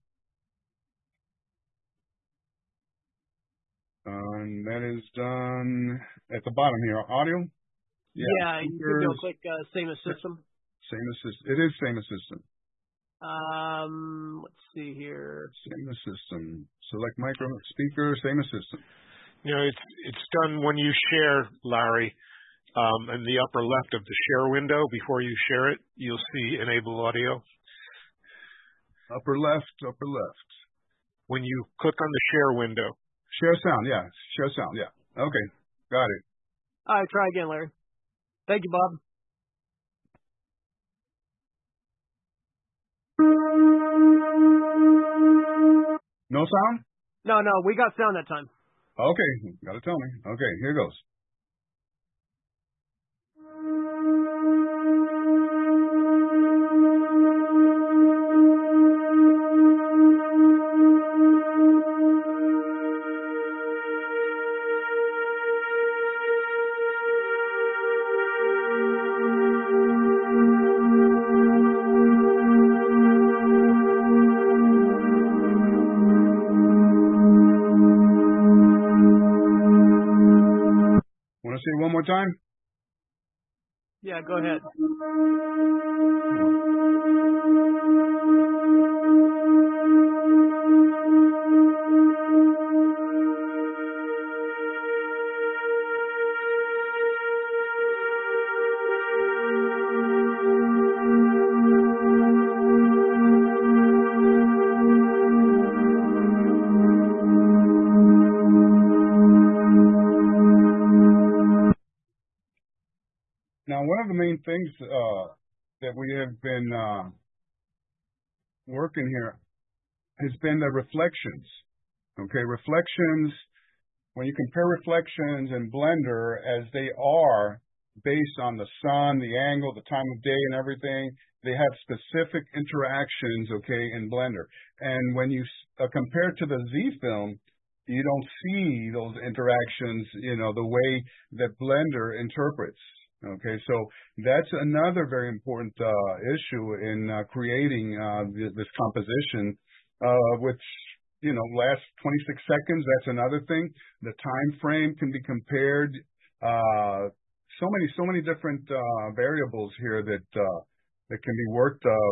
And that is done at the bottom here. Audio? Yeah, yeah, you could go click uh, same as system. Same as system. It is same as system. Um, let's see here. Same as system. Select micro speaker, same as system. You know, it's it's done when you share, Larry. Um, in the upper left of the share window, before you share it, you'll see enable audio. Upper left, upper left. When you click on the share window. Share sound, yeah. Share sound, yeah. Okay, got it. All right, try again, Larry. Thank you, Bob. No sound? No, no, we got sound that time. Okay, gotta tell me. Okay, here goes. Want to say it one more time? Yeah, go ahead. Now, one of the main things uh, that we have been uh, working here has been the reflections. Okay, reflections, when you compare reflections in Blender as they are based on the sun, the angle, the time of day and everything, they have specific interactions, okay, in Blender. And when you uh, compare to the Z-Film, you don't see those interactions, you know, the way that Blender interprets. Okay, so that's another very important uh, issue in uh, creating uh, th- this composition, uh, which, you know, lasts twenty-six seconds. That's another thing. The time frame can be compared. Uh, so many, so many different uh, variables here that uh, that can be worked uh, with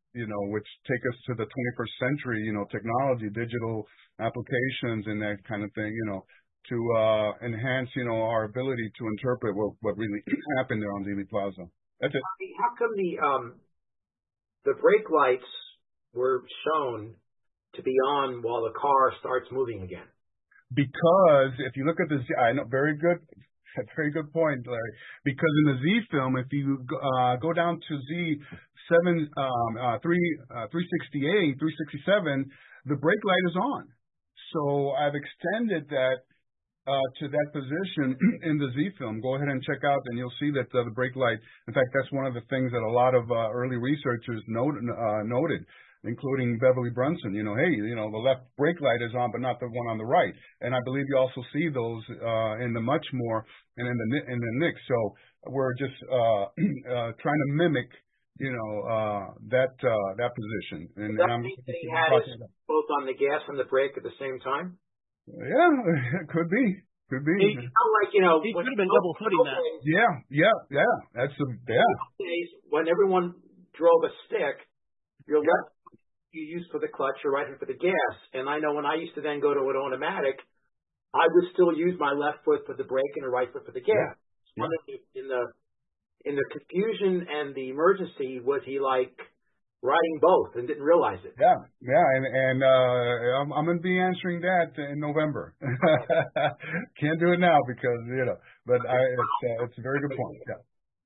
you know, which take us to the twenty-first century, you know, technology, digital applications and that kind of thing, you know, to uh, enhance, you know, our ability to interpret what, what really happened there on Dealey Plaza. That's it. How come the um, the brake lights were shown to be on while the car starts moving again? Because if you look at the Z, I know, very good, very good point, Larry. Because in the Z film, if you uh, go down to Z seven, um, uh, three, uh, three sixty-eight, three sixty-seven, the brake light is on. So I've extended that uh, to that position in the Z film. Go ahead and check out, and you'll see that uh, the brake light. In fact, that's one of the things that a lot of uh, early researchers note, uh, noted, including Beverly Brunson. You know, hey, you know, the left brake light is on, but not the one on the right. And I believe you also see those uh, in the Muchmore and in the in the Knicks. So we're just uh, uh, trying to mimic, you know, uh, that uh, that position. And, that and I'm mean that he had it both on the gas and the brake at the same time? Yeah, it could be. Could be. He, like, you know, he could have been double footing that. Yeah, yeah, yeah. That's a, yeah. When everyone drove a stick, your left you use for the clutch, your right hand for the gas. And I know when I used to then go to an automatic, I would still use my left foot for the brake and the right foot for the gas. Yeah. Yeah. In the in the confusion and the emergency, was he like riding both and didn't realize it? Yeah, yeah, and and uh, I'm, I'm going to be answering that in November. Can't do it now because you know, but I, it's uh, it's a very good point. Yeah.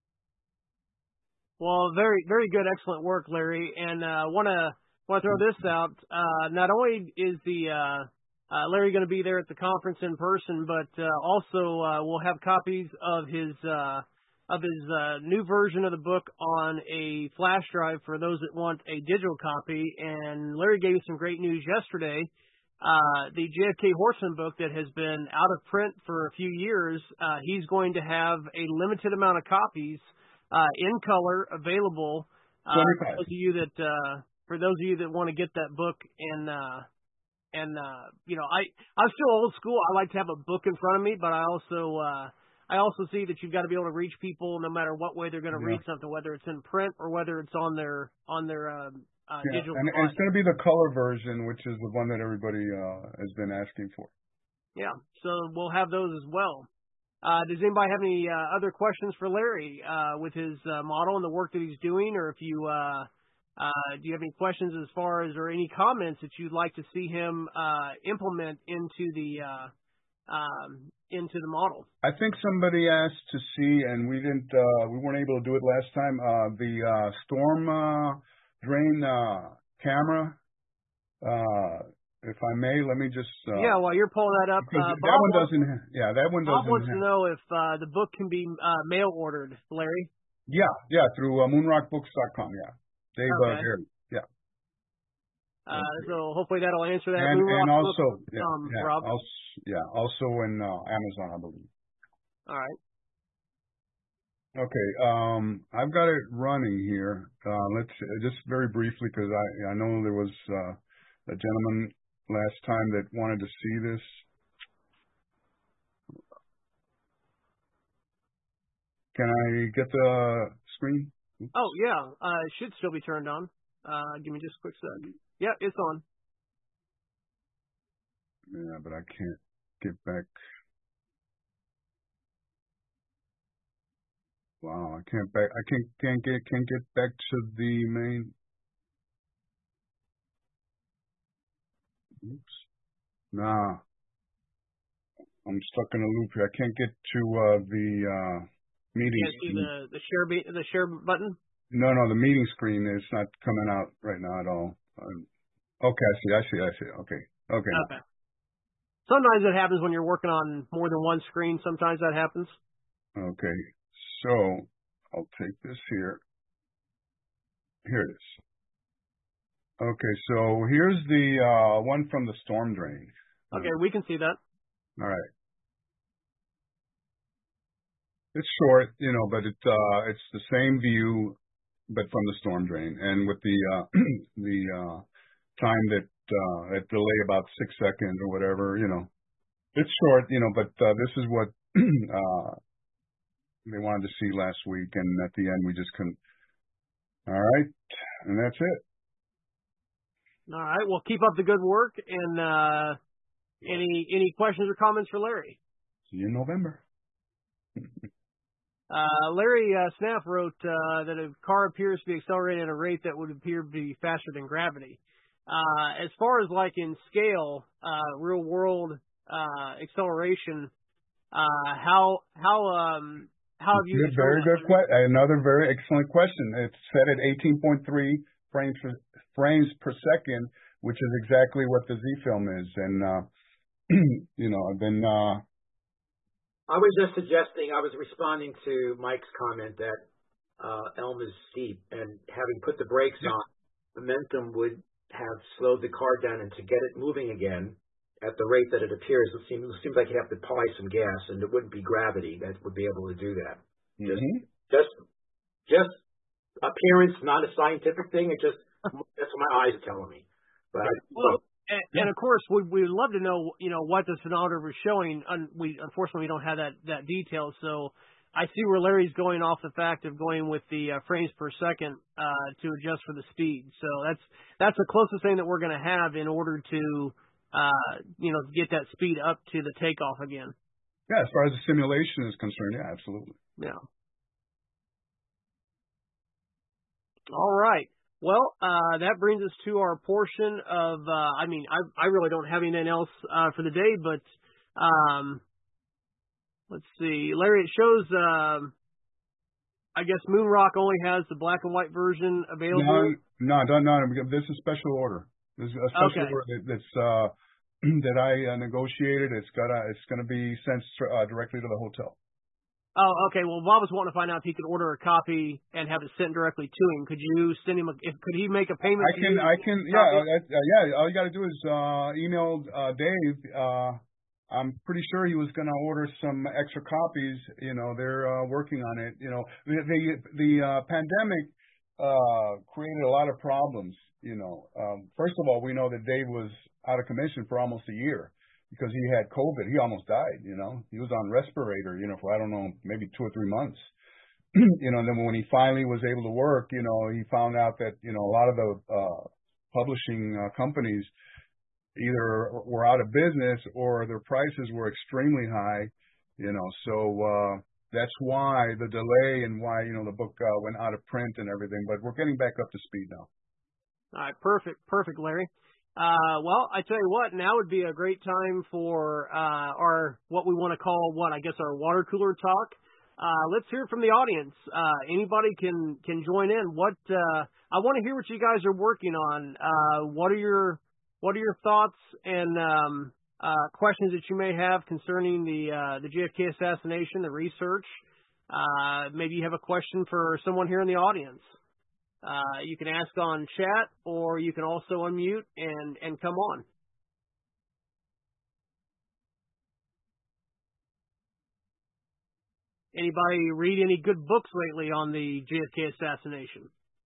Well, very very good, excellent work, Larry. And uh, want to want to throw this out. Uh, not only is the uh, uh, Larry going to be there at the conference in person, but uh, also uh, we'll have copies of his. Uh, of his uh, new version of the book on a flash drive for those that want a digital copy. And Larry gave us some great news yesterday. Uh, the J F K Horseman book that has been out of print for a few years, uh, he's going to have a limited amount of copies uh, in color available uh, for those of you that uh, for those of you that want to get that book. And uh, and uh, you know, I I'm still old school. I like to have a book in front of me, but I also uh, I also see that you've got to be able to reach people no matter what way they're going to yeah. read something, whether it's in print or whether it's on their on their uh, uh, yeah. digital. And, and it's going to be the color version, which is the one that everybody uh, has been asking for. Yeah, so we'll have those as well. Uh, does anybody have any uh, other questions for Larry uh, with his uh, model and the work that he's doing, or if you uh, uh, do you have any questions as far as or any comments that you'd like to see him uh, implement into the uh, um, into the model? I think somebody asked to see, and we didn't, uh, we weren't able to do it last time. Uh, the uh, storm uh, drain uh, camera. Uh, if I may, let me just. Uh, yeah, while you're pulling that up, uh, that Bob one wants, doesn't. Yeah, that one doesn't. Bob wants have, to know if uh, the book can be uh, mail ordered, Larry. Yeah, yeah, through uh, moonrock books dot com. Yeah, Dave okay. uh, Harry. Yeah. Uh, so hopefully that'll answer that. And, and also, yeah, um, yeah, Rob. also, yeah, also in uh, Amazon, I believe. All right. Okay, um, I've got it running here. Uh, let's just very briefly, because I I know there was uh, a gentleman last time that wanted to see this. Can I get the screen? Oops. Oh yeah, uh, it should still be turned on. Uh, give me just a quick second. Yeah, it's on. Yeah, but I can't get back. Wow, I can't back. I can't can't get can't get back to the main. Oops. Nah. I'm stuck in a loop here. I can't get to uh, the uh, meeting. You can't see the the share be- the share button. No, no, the meeting screen is not coming out right now at all. Um, okay, I see, I see, I see. Okay, okay. Okay. Sometimes it happens when you're working on more than one screen. Sometimes that happens. Okay, so I'll take this here. Here it is. Okay, so here's the uh, one from the storm drain. Okay, we can see that. All right. It's short, you know, but it uh, it's the same view, but from the storm drain, and with the uh, the uh, time that uh, that delay about six seconds or whatever, you know, it's short, you know, but uh, this is what uh, they wanted to see last week, and at the end we just couldn't. All right, and that's it. All right. Well, keep up the good work. And uh, any any questions or comments for Larry? See you in November. uh, Larry uh, Snaff wrote uh, that a car appears to be accelerating at a rate that would appear to be faster than gravity. Uh, as far as like in scale, uh, real world uh, acceleration, uh, how how um, how have you? Good, very good question. Another very excellent question. It's set at eighteen point three frames per, frames per second, which is exactly what the Z film is. And uh, you know, I've been. Uh, I was just suggesting. I was responding to Mike's comment that uh, Elm is steep, and having put the brakes yeah. on, momentum would have slowed the car down, and to get it moving again at the rate that it appears, it seems, it seems like you'd have to apply some gas, and it wouldn't be gravity that would be able to do that. Mm-hmm. Just, just, just appearance, not a scientific thing. It just that's what my eyes are telling me. But I, well, and, yeah. and of course, we we'd love to know, you know, what the speedometer was showing. Un, we unfortunately we don't have that that detail, so. I see where Larry's going off the fact of going with the uh, frames per second uh, to adjust for the speed. So that's that's the closest thing that we're going to have in order to, uh, you know, get that speed up to the takeoff again. Yeah, as far as the simulation is concerned, yeah, absolutely. Yeah. All right. Well, uh, that brings us to our portion of. Uh, I mean, I I really don't have anything else uh, for the day, but. Um, Let's see, Larry. It shows. Um, I guess Moonrock only has the black and white version available. No, no, no, no. This is special order. This is a special okay. order that, that's uh, that I uh, negotiated. It's got. It's going to be sent uh, directly to the hotel. Oh, okay. Well, Bob was wanting to find out if he could order a copy and have it sent directly to him. Could you send him? A, if, could he make a payment? I can. I can. Yeah. I, uh, yeah. All you got to do is uh, email uh, Dave. Uh, I'm pretty sure he was going to order some extra copies. You know, they're uh, working on it. You know, the the, the uh, pandemic uh, created a lot of problems. You know, um, first of all, we know that Dave was out of commission for almost a year because he had COVID. He almost died. You know, he was on respirator. You know, for I don't know, maybe two or three months. You know, and then when he finally was able to work, you know, he found out that you know a lot of the uh, publishing uh, companies either were out of business or their prices were extremely high, you know, so uh, that's why the delay and why, you know, the book uh, went out of print and everything, but we're getting back up to speed now. All right, perfect, perfect, Larry. Uh, well, I tell you what, now would be a great time for uh, our, what we want to call, what, I guess our water cooler talk. Uh, let's hear from the audience. Uh, anybody can, can join in. What, uh, I want to hear what you guys are working on. Uh, what are your, What are your thoughts and um, uh, questions that you may have concerning the uh, the J F K assassination, the research? Uh, maybe you have a question for someone here in the audience. Uh, you can ask on chat, or you can also unmute and, and come on. Anybody read any good books lately on the J F K assassination?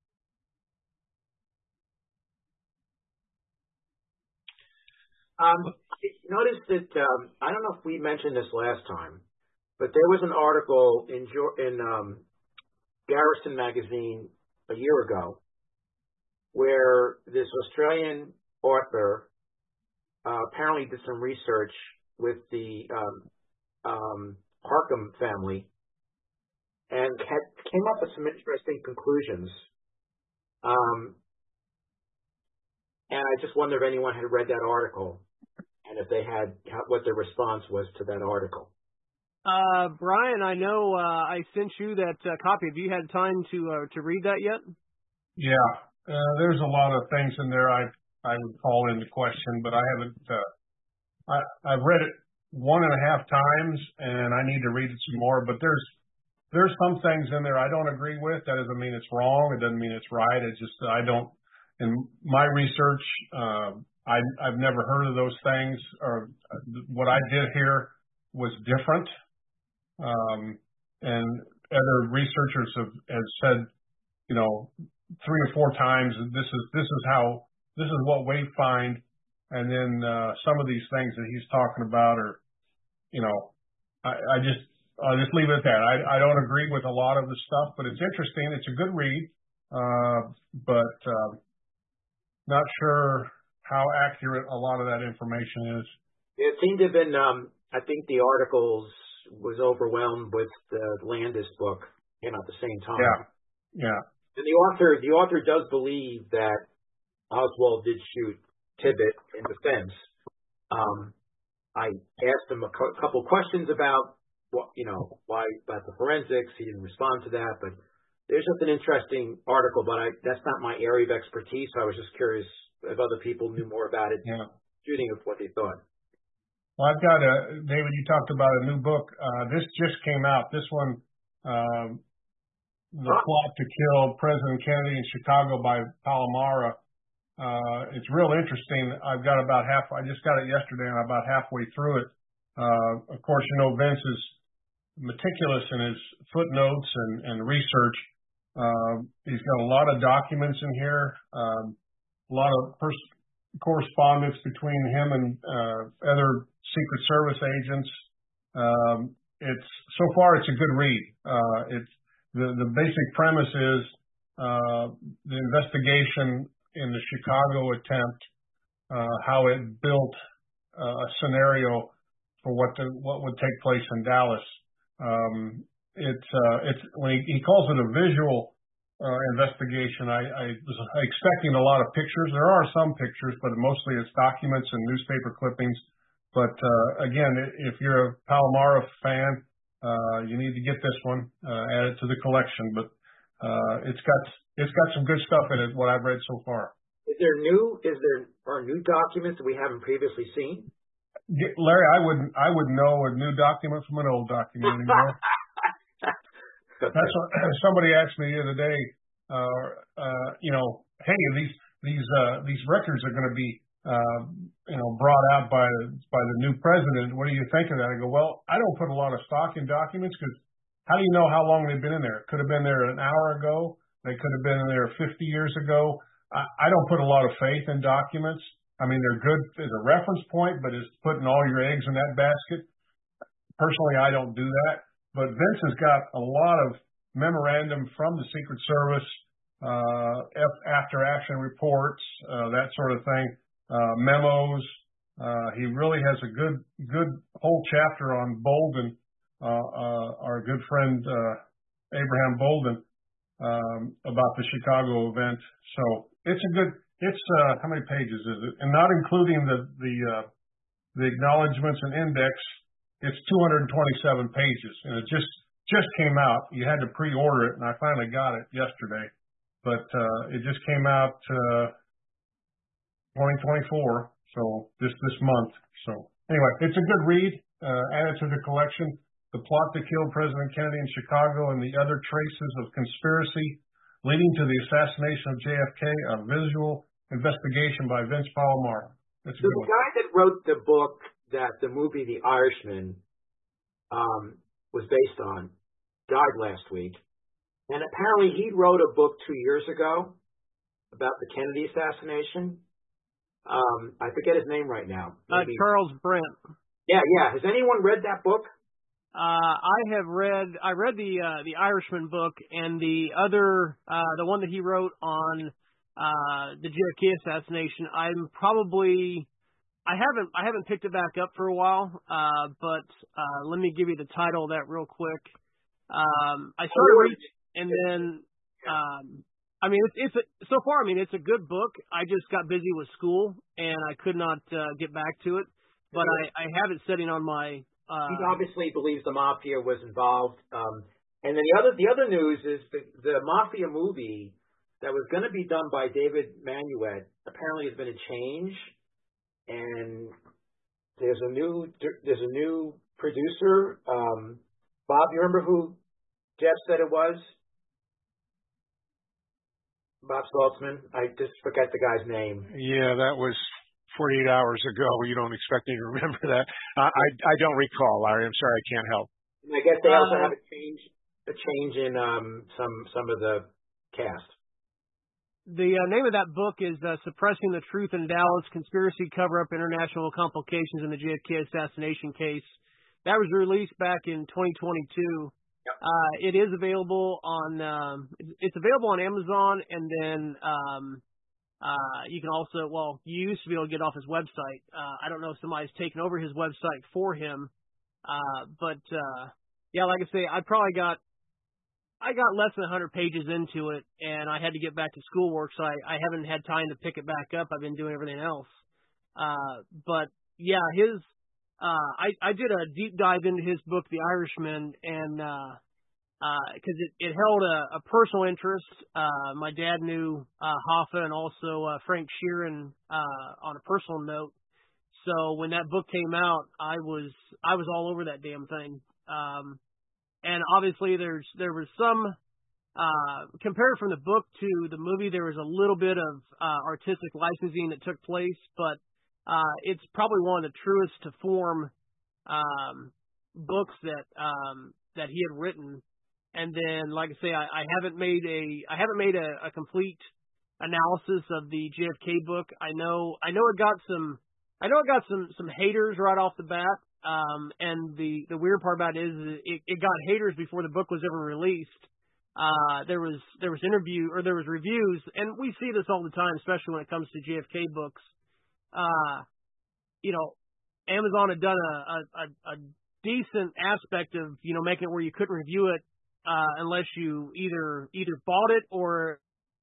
Um, notice that, um, I don't know if we mentioned this last time, but there was an article in, in um, Garrison magazine a year ago where this Australian author uh, apparently did some research with the um, um, Harkham family and had, came up with some interesting conclusions. Um, and I just wonder if anyone had read that article. And if they had, what their response was to that article. Uh, Brian, I know uh, I sent you that uh, copy. Have you had time to uh, to read that yet? Yeah, uh, there's a lot of things in there I I would call into question, but I haven't. Uh, I I've read it one and a half times, and I need to read it some more. But there's there's some things in there I don't agree with. That doesn't mean it's wrong. It doesn't mean it's right. It's just I don't. In my research. Uh, I, I've never heard of those things, or what I did here was different. Um, and other researchers have, have said, you know, three or four times, this is this is how this is what we find, and then uh, some of these things that he's talking about are, you know, I, I just I'll just leave it at that. I, I don't agree with a lot of the stuff, but it's interesting. It's a good read, uh, but. Uh, not sure how accurate a lot of that information is. It seemed to have been, um, I think the articles was overwhelmed with the Landis book, you know, at the same time. Yeah, yeah. And the author, the author does believe that Oswald did shoot Tippit in defense. Um, I asked him a co- couple questions about what, you know, why about the forensics. He didn't respond to that, but there's just an interesting article, but I, that's not my area of expertise. So I was just curious if other people knew more about it, Yeah. shooting of what they thought. Well, I've got a, David, you talked about a new book. Uh, this just came out. This one, um, The Huh? Plot to Kill President Kennedy in Chicago by Palomara. Uh, it's real interesting. I've got about half, I just got it yesterday and I'm about halfway through it. Uh, of course, you know, Vince is meticulous in his footnotes and, and research. Uh, he's got a lot of documents in here, um, a lot of pers- correspondence between him and uh, other Secret Service agents. Um, it's so far it's a good read. Uh, it's the the basic premise is uh, the investigation in the Chicago attempt, uh, how it built uh, a scenario for what the, what would take place in Dallas. Um, it's uh, it's when he, he calls it a visual uh, investigation. I, I was expecting a lot of pictures. There are some pictures, but mostly it's documents and newspaper clippings. But uh, again, if you're a Palomara fan, uh, you need to get this one, uh, add it to the collection. But uh, it's got it's got some good stuff in it. What I've read so far. Is there new? Is there are new documents that we haven't previously seen? Larry, I wouldn't I would know a new document from an old document anymore. Okay. That's what somebody asked me the other day. Uh, uh, you know, hey, these these uh, these records are going to be uh, you know brought out by by the new president. What do you think of that? I go, well, I don't put a lot of stock in documents because how do you know how long they've been in there? It could have been there an hour ago. They could have been in there fifty years ago. I, I don't put a lot of faith in documents. I mean, they're good as a reference point, but it's putting all your eggs in that basket. Personally, I don't do that. But Vince has got a lot of memorandum from the Secret Service, uh, after action reports, uh, that sort of thing, uh, memos. Uh, he really has a good, good whole chapter on Bolden, uh, uh, our good friend, uh, Abraham Bolden, um, about the Chicago event. So it's a good, it's, uh, how many pages is it? And not including the, the, uh, the acknowledgments and index, it's two hundred twenty-seven pages, and it just just came out. You had to pre-order it, and I finally got it yesterday. But uh, it just came out uh, twenty twenty-four, so this this month. So anyway, it's a good read. Uh, add it to the collection. The Plot to Kill President Kennedy in Chicago and the Other Traces of Conspiracy Leading to the Assassination of J F K: A Visual Investigation by Vince Palomara. That's a So good the one. guy that wrote the book that the movie The Irishman um, was based on died last week. And apparently he wrote a book two years ago about the Kennedy assassination. Um, I forget his name right now. Uh, Maybe. Charles Brent. Yeah, yeah. Has anyone read that book? Uh, I have read, I read the, uh, the Irishman book and the other, uh, the one that he wrote on, uh, the J F K assassination. I'm probably, I haven't, I haven't picked it back up for a while, uh, but, uh, let me give you the title of that real quick. Um, I started reading and then, um, I mean, it's, it's a, so far, I mean, it's a good book. I just got busy with school and I could not, uh, get back to it, but I, I have it sitting on my, Uh, he obviously believes the mafia was involved. Um, and then the other the other news is the, the mafia movie that was going to be done by David Manuet apparently has been a change, and there's a new there's a new producer. Um, Bob, you remember who Jeff said it was? Bob Saltzman. I just forget the guy's name. Yeah, that was forty-eight hours ago. You don't expect me to remember that. Uh, I I don't recall, Larry. I'm sorry, I can't help. And I guess they also Uh, have a change a change in um, some some of the cast. The uh, name of that book is uh, Suppressing the Truth in Dallas, Conspiracy Cover-Up International Complications in the J F K Assassination Case. That was released back in twenty twenty-two. Yep. Uh, it is available on, um, it's available on Amazon, and then um, Uh, you can also, well, you used to be able to get off his website. Uh, I don't know if somebody's taken over his website for him. Uh, but, uh, yeah, like I say, I probably got, I got less than one hundred pages into it, and I had to get back to schoolwork, so I, I haven't had time to pick it back up. I've been doing everything else. Uh, but yeah, his, uh, I, I did a deep dive into his book, The Irishman, and, uh, uh, cause it, it held a, a personal interest. Uh, my dad knew, uh, Hoffa and also, uh, Frank Sheeran, uh, on a personal note. So when that book came out, I was, I was all over that damn thing. Um, and obviously there's, there was some, uh, compared from the book to the movie, there was a little bit of, uh, artistic licensing that took place, but, uh, it's probably one of the truest to form, um, books that, um, that he had written. And then, like I say, I, I haven't made a, I haven't made a, a complete analysis of the J F K book. I know, I know it got some, I know it got some, some haters right off the bat. Um, and the, the weird part about it is it, it got haters before the book was ever released. Uh, there was, there was interview or there was reviews, and we see this all the time, especially when it comes to J F K books. Uh, you know, Amazon had done a, a, a decent aspect of, you know, making it where you couldn't review it, uh, unless you either, either bought it or,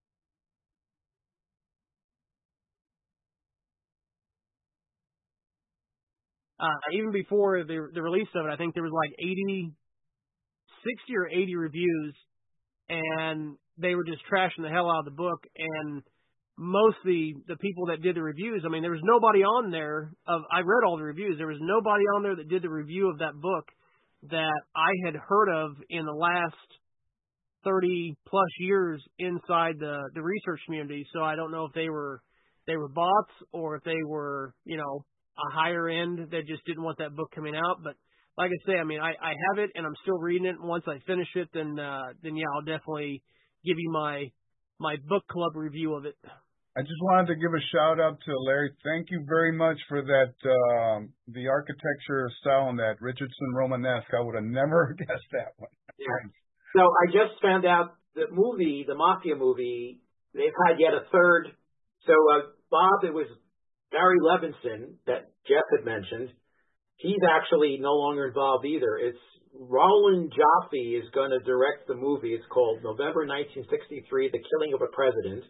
uh, even before the, the release of it, I think there was like eighty, sixty or eighty reviews, and they were just trashing the hell out of the book. And most of the, the people that did the reviews, I mean, there was nobody on there of, I read all the reviews. There was nobody on there that did the review of that book that I had heard of in the last thirty plus years inside the, the research community. So I don't know if they were, they were bots or if they were, you know, a higher end that just didn't want that book coming out. But like I say, I mean, I, I have it and I'm still reading it. And once I finish it, then, uh, then yeah, I'll definitely give you my, my book club review of it. I just wanted to give a shout out to Larry. Thank you very much for that, um, the architecture style on that Richardson Romanesque. I would have never guessed that one. Yeah. So I just found out the movie, the Mafia movie, they've had yet a third. So, uh, Bob, it was Barry Levinson that Jeff had mentioned. He's actually no longer involved either. It's Roland Joffe is going to direct the movie. It's called November nineteen sixty-three, The Killing of a President.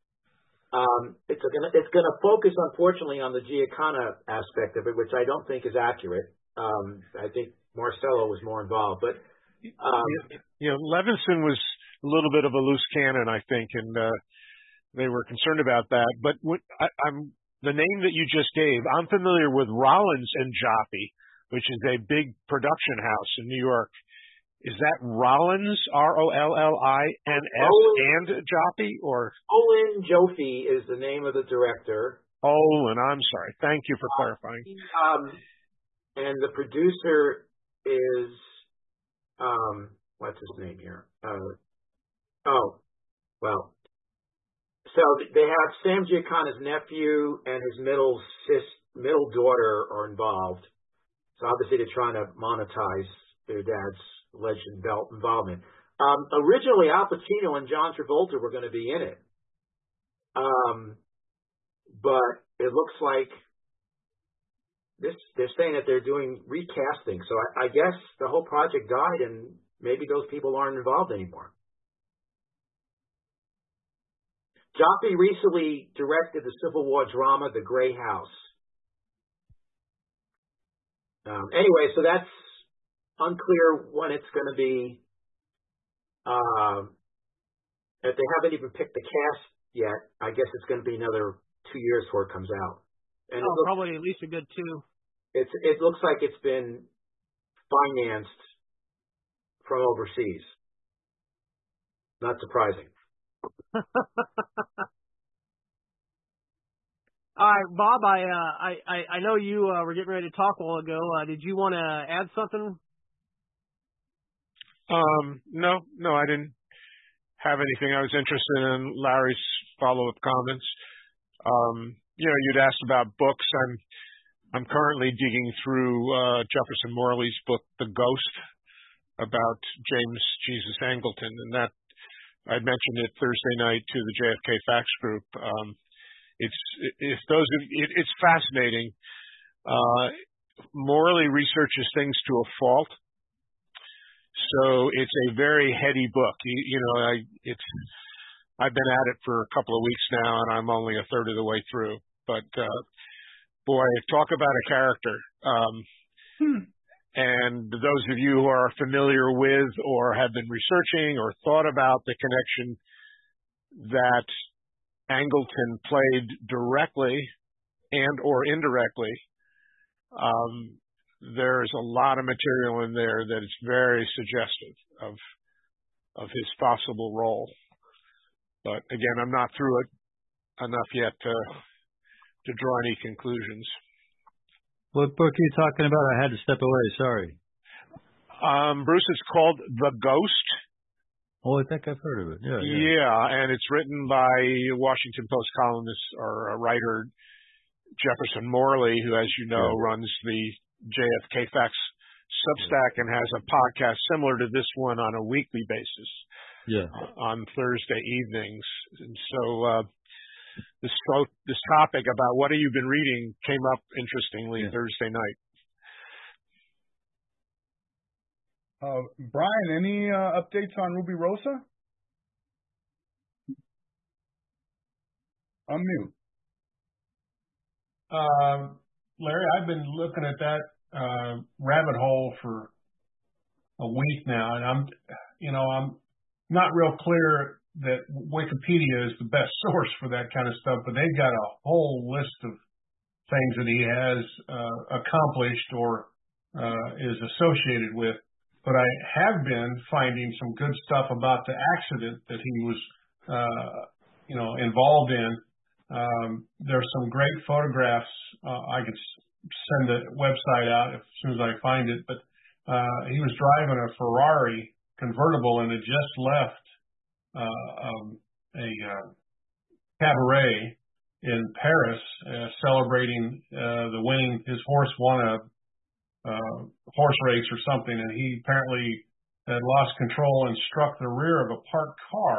Um, it's going to it's going to focus, unfortunately, on the Giancana aspect of it, which I don't think is accurate. Um, I think Marcello was more involved, but um, you know, Levinson was a little bit of a loose cannon, I think, and uh, they were concerned about that. But what, I, I'm the name that you just gave, I'm familiar with Rollins and Joffe, which is a big production house in New York. Is that Rollins, R O L L I N S, and Joffe, or? Olin Joffe is the name of the director. Olin, I'm sorry. Thank you for clarifying. Um, and the producer is, um, what's his name here? Uh, oh, well. So they have Sam Giancana's nephew and his middle sis, middle daughter are involved. So obviously they're trying to monetize their dad's alleged involvement. Um, originally, Al Pacino and John Travolta were going to be in it. Um, but it looks like this, they're saying that they're doing recasting. So I, I guess the whole project died and maybe those people aren't involved anymore. Joffe recently directed the Civil War drama, The Grey House. Um, anyway, so that's unclear when it's going to be. Uh, if they haven't even picked the cast yet, I guess it's going to be another two years before it comes out. And oh, it looks, probably at least a good two. It's it looks like it's been financed from overseas. Not surprising. All right, Bob. I uh, I I know you uh, were getting ready to talk a while ago. Uh, did you want to add something? Um, no, no, I didn't have anything. I was interested in Larry's follow-up comments. Um, you know, you'd asked about books. I'm I'm currently digging through uh, Jefferson Morley's book, The Ghost, about James Jesus Angleton, and that. I mentioned it Thursday night to the J F K Facts Group. Um, it's if those it, it's fascinating. Uh, morally researches things to a fault, so it's a very heady book. You, you know, I, it's I've been at it for a couple of weeks now, and I'm only a third of the way through. But uh, boy, talk about a character. Um, hmm. And those of you who are familiar with or have been researching or thought about the connection that Angleton played directly and or indirectly, um, there's a lot of material in there that is very suggestive of of his possible role. But again, I'm not through it enough yet to to draw any conclusions. What book are you talking about? I had to step away. Sorry. Um, Bruce, it's called The Ghost. Oh, I think I've heard of it. Yeah, yeah. Yeah, and it's written by Washington Post columnist or a writer Jefferson Morley, who, as you know, yeah. runs the J F K Facts Substack and has a podcast similar to this one on a weekly basis. Yeah. On Thursday evenings, and so. Uh, This this topic about what have you been reading came up interestingly yeah. Thursday night. Uh, Brian, any uh, updates on Ruby Rosa? Unmute. Um, Larry, I've been looking at that uh, rabbit hole for a week now, and I'm, you know, I'm not real clear that Wikipedia is the best source for that kind of stuff, but they've got a whole list of things that he has uh, accomplished or uh, is associated with. But I have been finding some good stuff about the accident that he was, uh, you know, involved in. Um, there's some great photographs. Uh, I could send the website out as soon as I find it. But uh, he was driving a Ferrari convertible and had just left Uh, um, a uh, cabaret in Paris uh, celebrating uh, the winning. His horse won a uh, horse race or something, and he apparently had lost control and struck the rear of a parked car.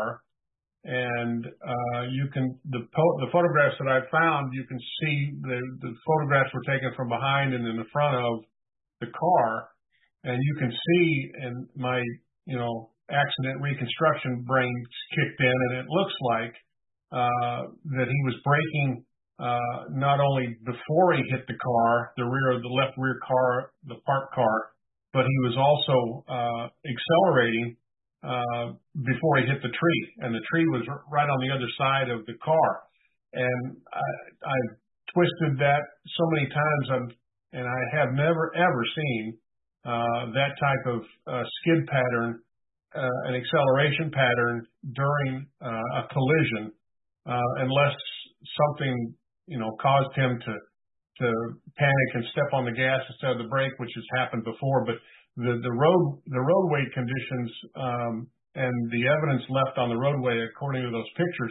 And uh, you can the po- the photographs that I found, you can see the the photographs were taken from behind and in the front of the car, and you can see in my you know. accident reconstruction brain kicked in, and it looks like uh, that he was braking uh, not only before he hit the car, the rear of the left rear car, the parked car, but he was also uh, accelerating uh, before he hit the tree, and the tree was right on the other side of the car. And I, I've twisted that so many times, I'm, and I have never ever seen uh, that type of uh, skid pattern. Uh, an acceleration pattern during uh, a collision, uh, unless something, you know, caused him to to panic and step on the gas instead of the brake, which has happened before. But the the road the roadway conditions um, and the evidence left on the roadway, according to those pictures,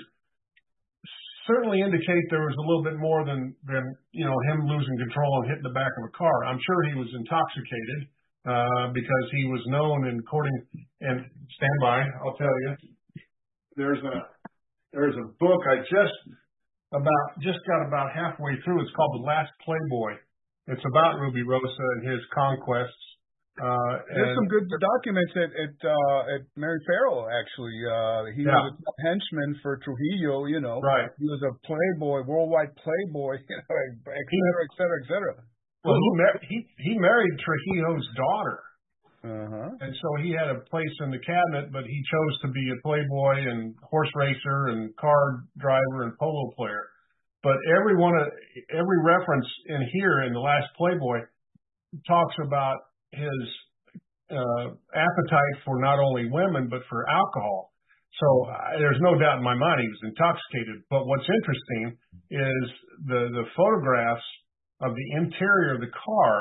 certainly indicate there was a little bit more than than you know him losing control and hitting the back of a car. I'm sure he was intoxicated. Uh, because he was known and according and stand by, I'll tell you. There's a there's a book I just about just got about halfway through. It's called The Last Playboy. It's about Ruby Rosa and his conquests. Uh, There's and, some good documents at at, uh, at Mary Farrell actually. Uh, he yeah. was a henchman for Trujillo. You know, right? He was a playboy, worldwide playboy, you know, et cetera, et cetera, et cetera. Well, he, mar- he he married Trujillo's daughter, uh-huh. and so he had a place in the cabinet. But he chose to be a playboy and horse racer and car driver and polo player. But every one of every reference in here in The Last Playboy talks about his uh, appetite for not only women but for alcohol. So uh, there's no doubt in my mind he was intoxicated. But what's interesting is the the photographs of the interior of the car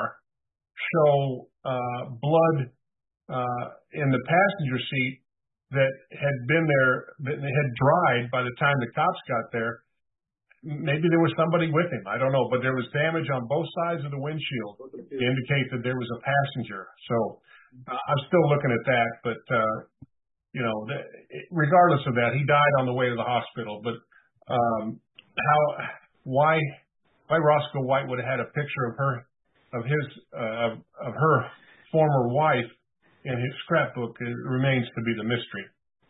show uh, blood uh, in the passenger seat that had been there, that had dried by the time the cops got there. Maybe there was somebody with him. I don't know, but there was damage on both sides of the windshield to indicate that there was a passenger. So uh, I'm still looking at that, but uh, you know, th- regardless of that, he died on the way to the hospital. But um, how why why Roscoe White would have had a picture of her of his uh, of, of her former wife in his scrapbook, it remains to be the mystery.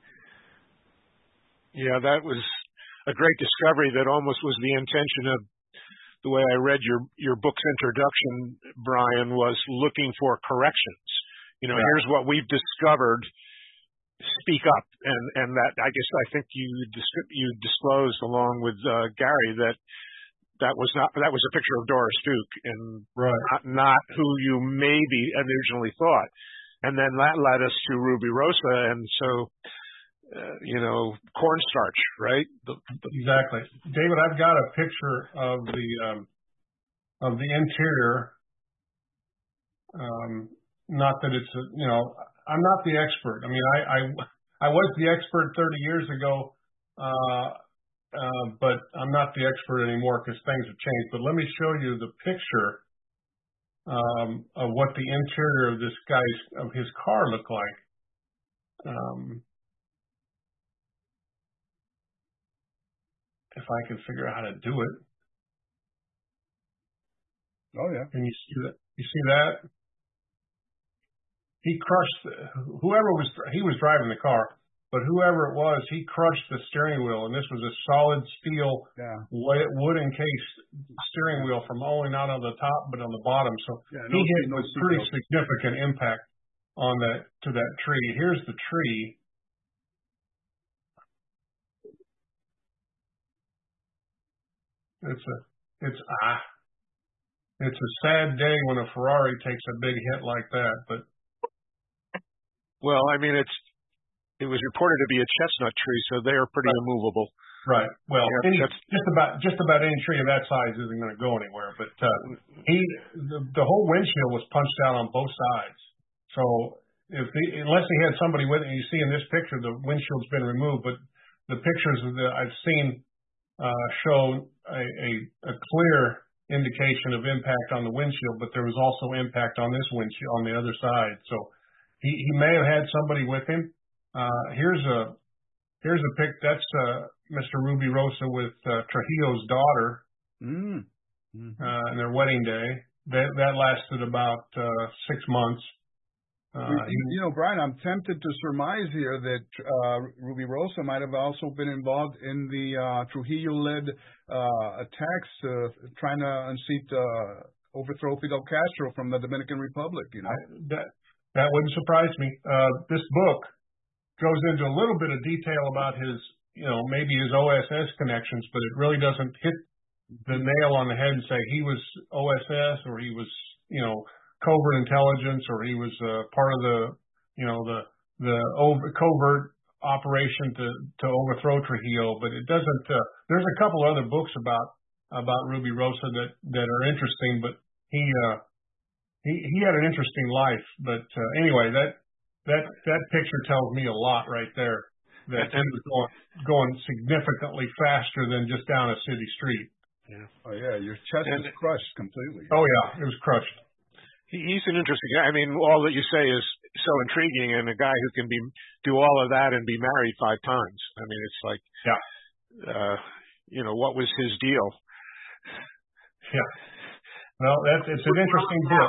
Yeah, that was a great discovery that almost was the intention of the way I read your, your book's introduction, Brian, was looking for corrections. You know, yeah. Here's what we've discovered. Speak up. And, and that, I guess, I think you, you disclosed along with uh, Gary that that was not, that was a picture of Doris Duke and right. not, not who you maybe originally thought. And then that led us to Ruby Rosa. And so, uh, you know, cornstarch, right? The, the, exactly. David, I've got a picture of the, um, of the interior. Um, not that it's, a, you know, I'm not the expert. I mean, I, I, I was the expert thirty years ago, uh, uh, but I'm not the expert anymore because things have changed. But let me show you the picture um, of what the interior of this guy's of his car looked like. Um, if I can figure out how to do it. Oh yeah. Can you see that? You see that? He crushed whoever was he was driving the car, but whoever it was, he crushed the steering wheel, and this was a solid steel, yeah. wood encased steering wheel from only not on the top but on the bottom. So yeah, no, he hit no a pretty seatbelt. significant impact on that to that tree. Here's the tree. It's a it's ah it's a sad day when a Ferrari takes a big hit like that, but. Well, I mean, it's it was reported to be a chestnut tree, so they are pretty right. immovable. Right. Well, yeah, any, just about just about any tree of that size isn't going to go anywhere. But uh, he, the, the whole windshield was punched out on both sides. So if he, unless he had somebody with it, and you see in this picture the windshield's been removed, but the pictures that I've seen uh, show a, a, a clear indication of impact on the windshield, but there was also impact on this windshield on the other side. So. He, he may have had somebody with him. Uh, here's a here's a pic. That's uh, Mister Ruby Rosa with uh, Trujillo's daughter, mm. mm-hmm. uh, and their wedding day. That that lasted about uh, six months. Uh, you, you know, Brian, I'm tempted to surmise here that uh, Ruby Rosa might have also been involved in the uh, Trujillo-led uh, attacks, uh, trying to unseat, uh, overthrow Fidel Castro from the Dominican Republic. You know. I, that, That wouldn't surprise me. Uh, this book goes into a little bit of detail about his, you know, maybe his O S S connections, but it really doesn't hit the nail on the head and say he was O S S or he was, you know, covert intelligence or he was uh, part of the, you know, the the over, covert operation to to overthrow Trujillo. But it doesn't. Uh, there's a couple other books about about Ruby Rosa that that are interesting, but he. Uh, He he had an interesting life, but uh, anyway, that that that picture tells me a lot right there. That he was going going significantly faster than just down a city street. Yeah. Oh yeah, your chest and, is crushed completely. Oh yeah, it was crushed. He, he's an interesting guy. I mean, all that you say is so intriguing, and a guy who can be do all of that and be married five times. I mean, it's like, yeah, uh, you know, what was his deal? Yeah. Well, that's it's an interesting book.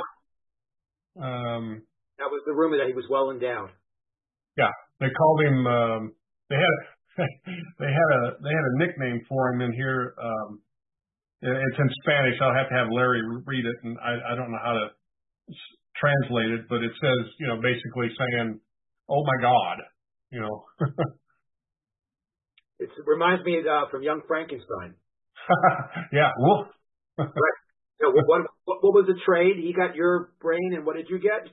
Um, that was the rumor that he was well endowed. Yeah, they called him. Um, they had they had a they had a nickname for him in here. Um, it's in Spanish. I'll have to have Larry read it, and I, I don't know how to s- translate it, but it says, you know, basically saying, "Oh my God," you know. It's, it reminds me uh, from Young Frankenstein. Yeah. Woof. Right. So what, what, what was the trade? He got your brain, and what did you get?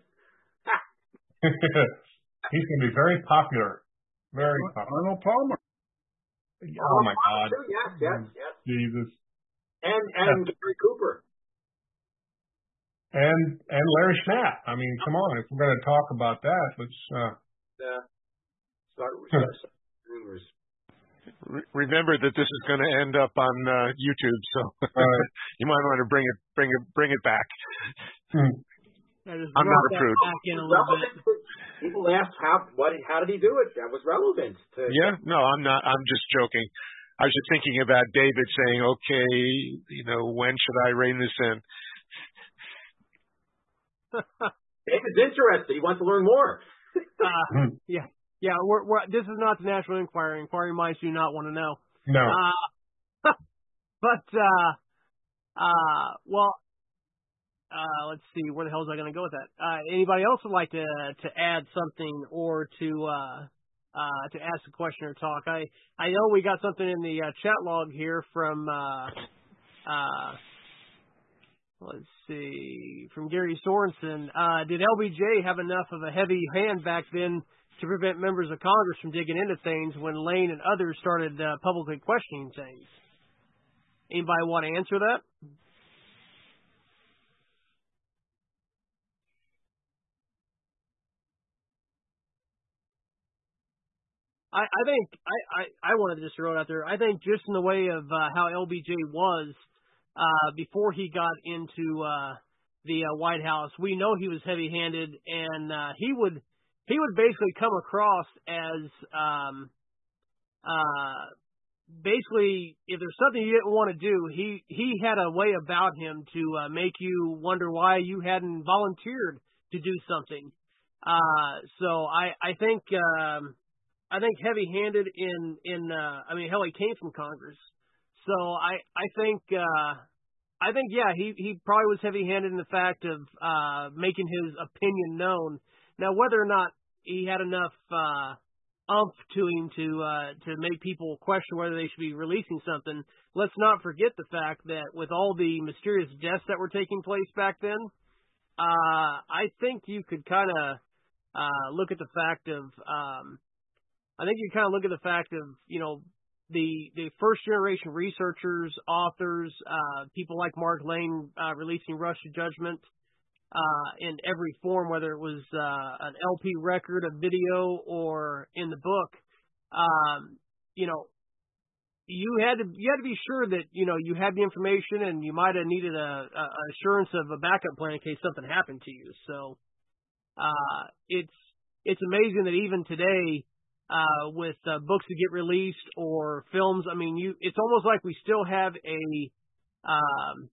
He's going to be very popular. Very popular. Arnold Palmer. Oh, my God. Too. Yes, yes, yes. Jesus. And and yeah. Gary Cooper. And and Larry Schnapp. I mean, come on. If we're going to talk about that, let's... Uh... Uh, start, start, start rumors. Remember that this is going to end up on uh, YouTube, so right. You might want to bring it, bring it, bring it back. Hmm. I'm not a prude. Back in a little bit. People asked how, what, how did he do it? That was relevant. To, yeah, no, I'm not. I'm just joking. I was just thinking about David saying, okay, you know, when should I rein this in? David's interested. He wants to learn more. uh, yeah. Yeah, we're, we're, this is not the National Enquirer. Inquiry minds do not want to know. No. Uh, but, uh, uh, well, uh, let's see, where the hell is I going to go with that? Uh, anybody else would like to to add something or to uh, uh, to ask a question or talk? I, I know we got something in the uh, chat log here from, uh, uh, let's see, from Gary Sorensen. Uh, did L B J have enough of a heavy hand back then to prevent members of Congress from digging into things when Lane and others started uh, publicly questioning things? Anybody want to answer that? I, I think I, I, I wanted to just throw it out there. I think just in the way of uh, how L B J was uh, before he got into uh, the uh, White House, we know he was heavy-handed, and uh, he would he would basically come across as um, uh, basically if there's something you didn't want to do, he he had a way about him to uh, make you wonder why you hadn't volunteered to do something. Uh, so I I think. Um, I think heavy-handed in in uh, I mean hell he came from Congress, so I I think uh, I think yeah he he probably was heavy-handed in the fact of uh, making his opinion known. Now whether or not he had enough uh, umph to him to uh, to make people question whether they should be releasing something, let's not forget the fact that with all the mysterious deaths that were taking place back then, uh, I think you could kind of uh, look at the fact of um, I think you kind of look at the fact of, you know, the the first generation researchers, authors, uh, people like Mark Lane uh, releasing Rush to Judgment uh, in every form, whether it was uh, an L P record, a video, or in the book. Um, you know, you had to you had to be sure that you know you had the information, and you might have needed a, a assurance of a backup plan in case something happened to you. So uh, it's it's amazing that even today. Uh, with uh, books that get released or films, I mean, you it's almost like we still have a um,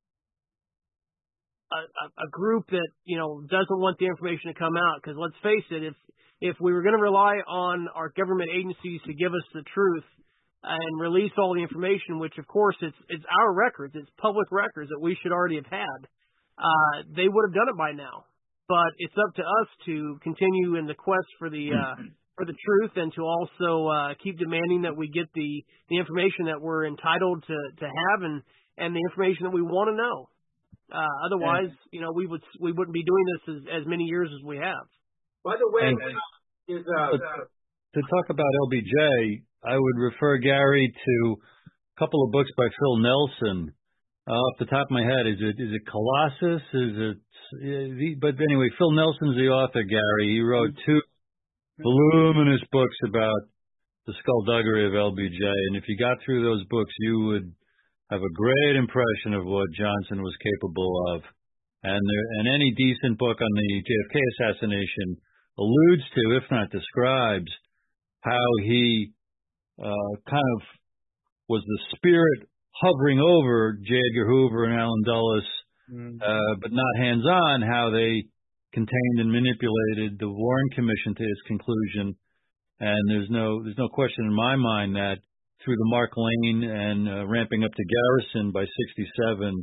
a, a group that you know doesn't want the information to come out. Because let's face it, if if we were going to rely on our government agencies to give us the truth and release all the information, which of course it's it's our records, it's public records that we should already have had, uh, they would have done it by now. But it's up to us to continue in the quest for the uh, for the truth, and to also uh, keep demanding that we get the, the information that we're entitled to, to have, and, and the information that we want to know. Uh, otherwise, and, you know, we would we wouldn't be doing this as, as many years as we have. By the way, and, is uh, to talk about L B J, I would refer Gary to a couple of books by Phil Nelson. Uh, off the top of my head, is it is it Colossus? Is it? But anyway, Phil Nelson's the author. Gary, he wrote two voluminous books about the skullduggery of L B J, and if you got through those books, you would have a great impression of what Johnson was capable of. And there, and any decent book on the J F K assassination alludes to, if not describes, how he uh, kind of was the spirit hovering over J. Edgar Hoover and Allen Dulles, mm-hmm. uh, but not hands-on, how they contained and manipulated the Warren Commission to its conclusion. And there's no there's no question in my mind that through the Mark Lane and uh, ramping up to Garrison by sixty-seven,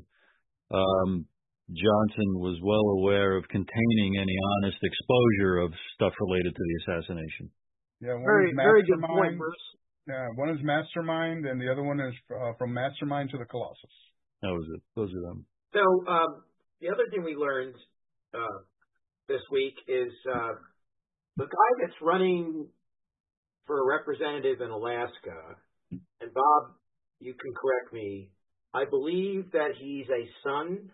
um, Johnson was well aware of containing any honest exposure of stuff related to the assassination. Yeah, one very is very good point, Bruce. Yeah, one is Mastermind, and the other one is uh, from Mastermind to the Colossus. That was it. Those are them. So um, the other thing we learned uh, this week is uh, the guy that's running for a representative in Alaska, and Bob, you can correct me, I believe that he's a son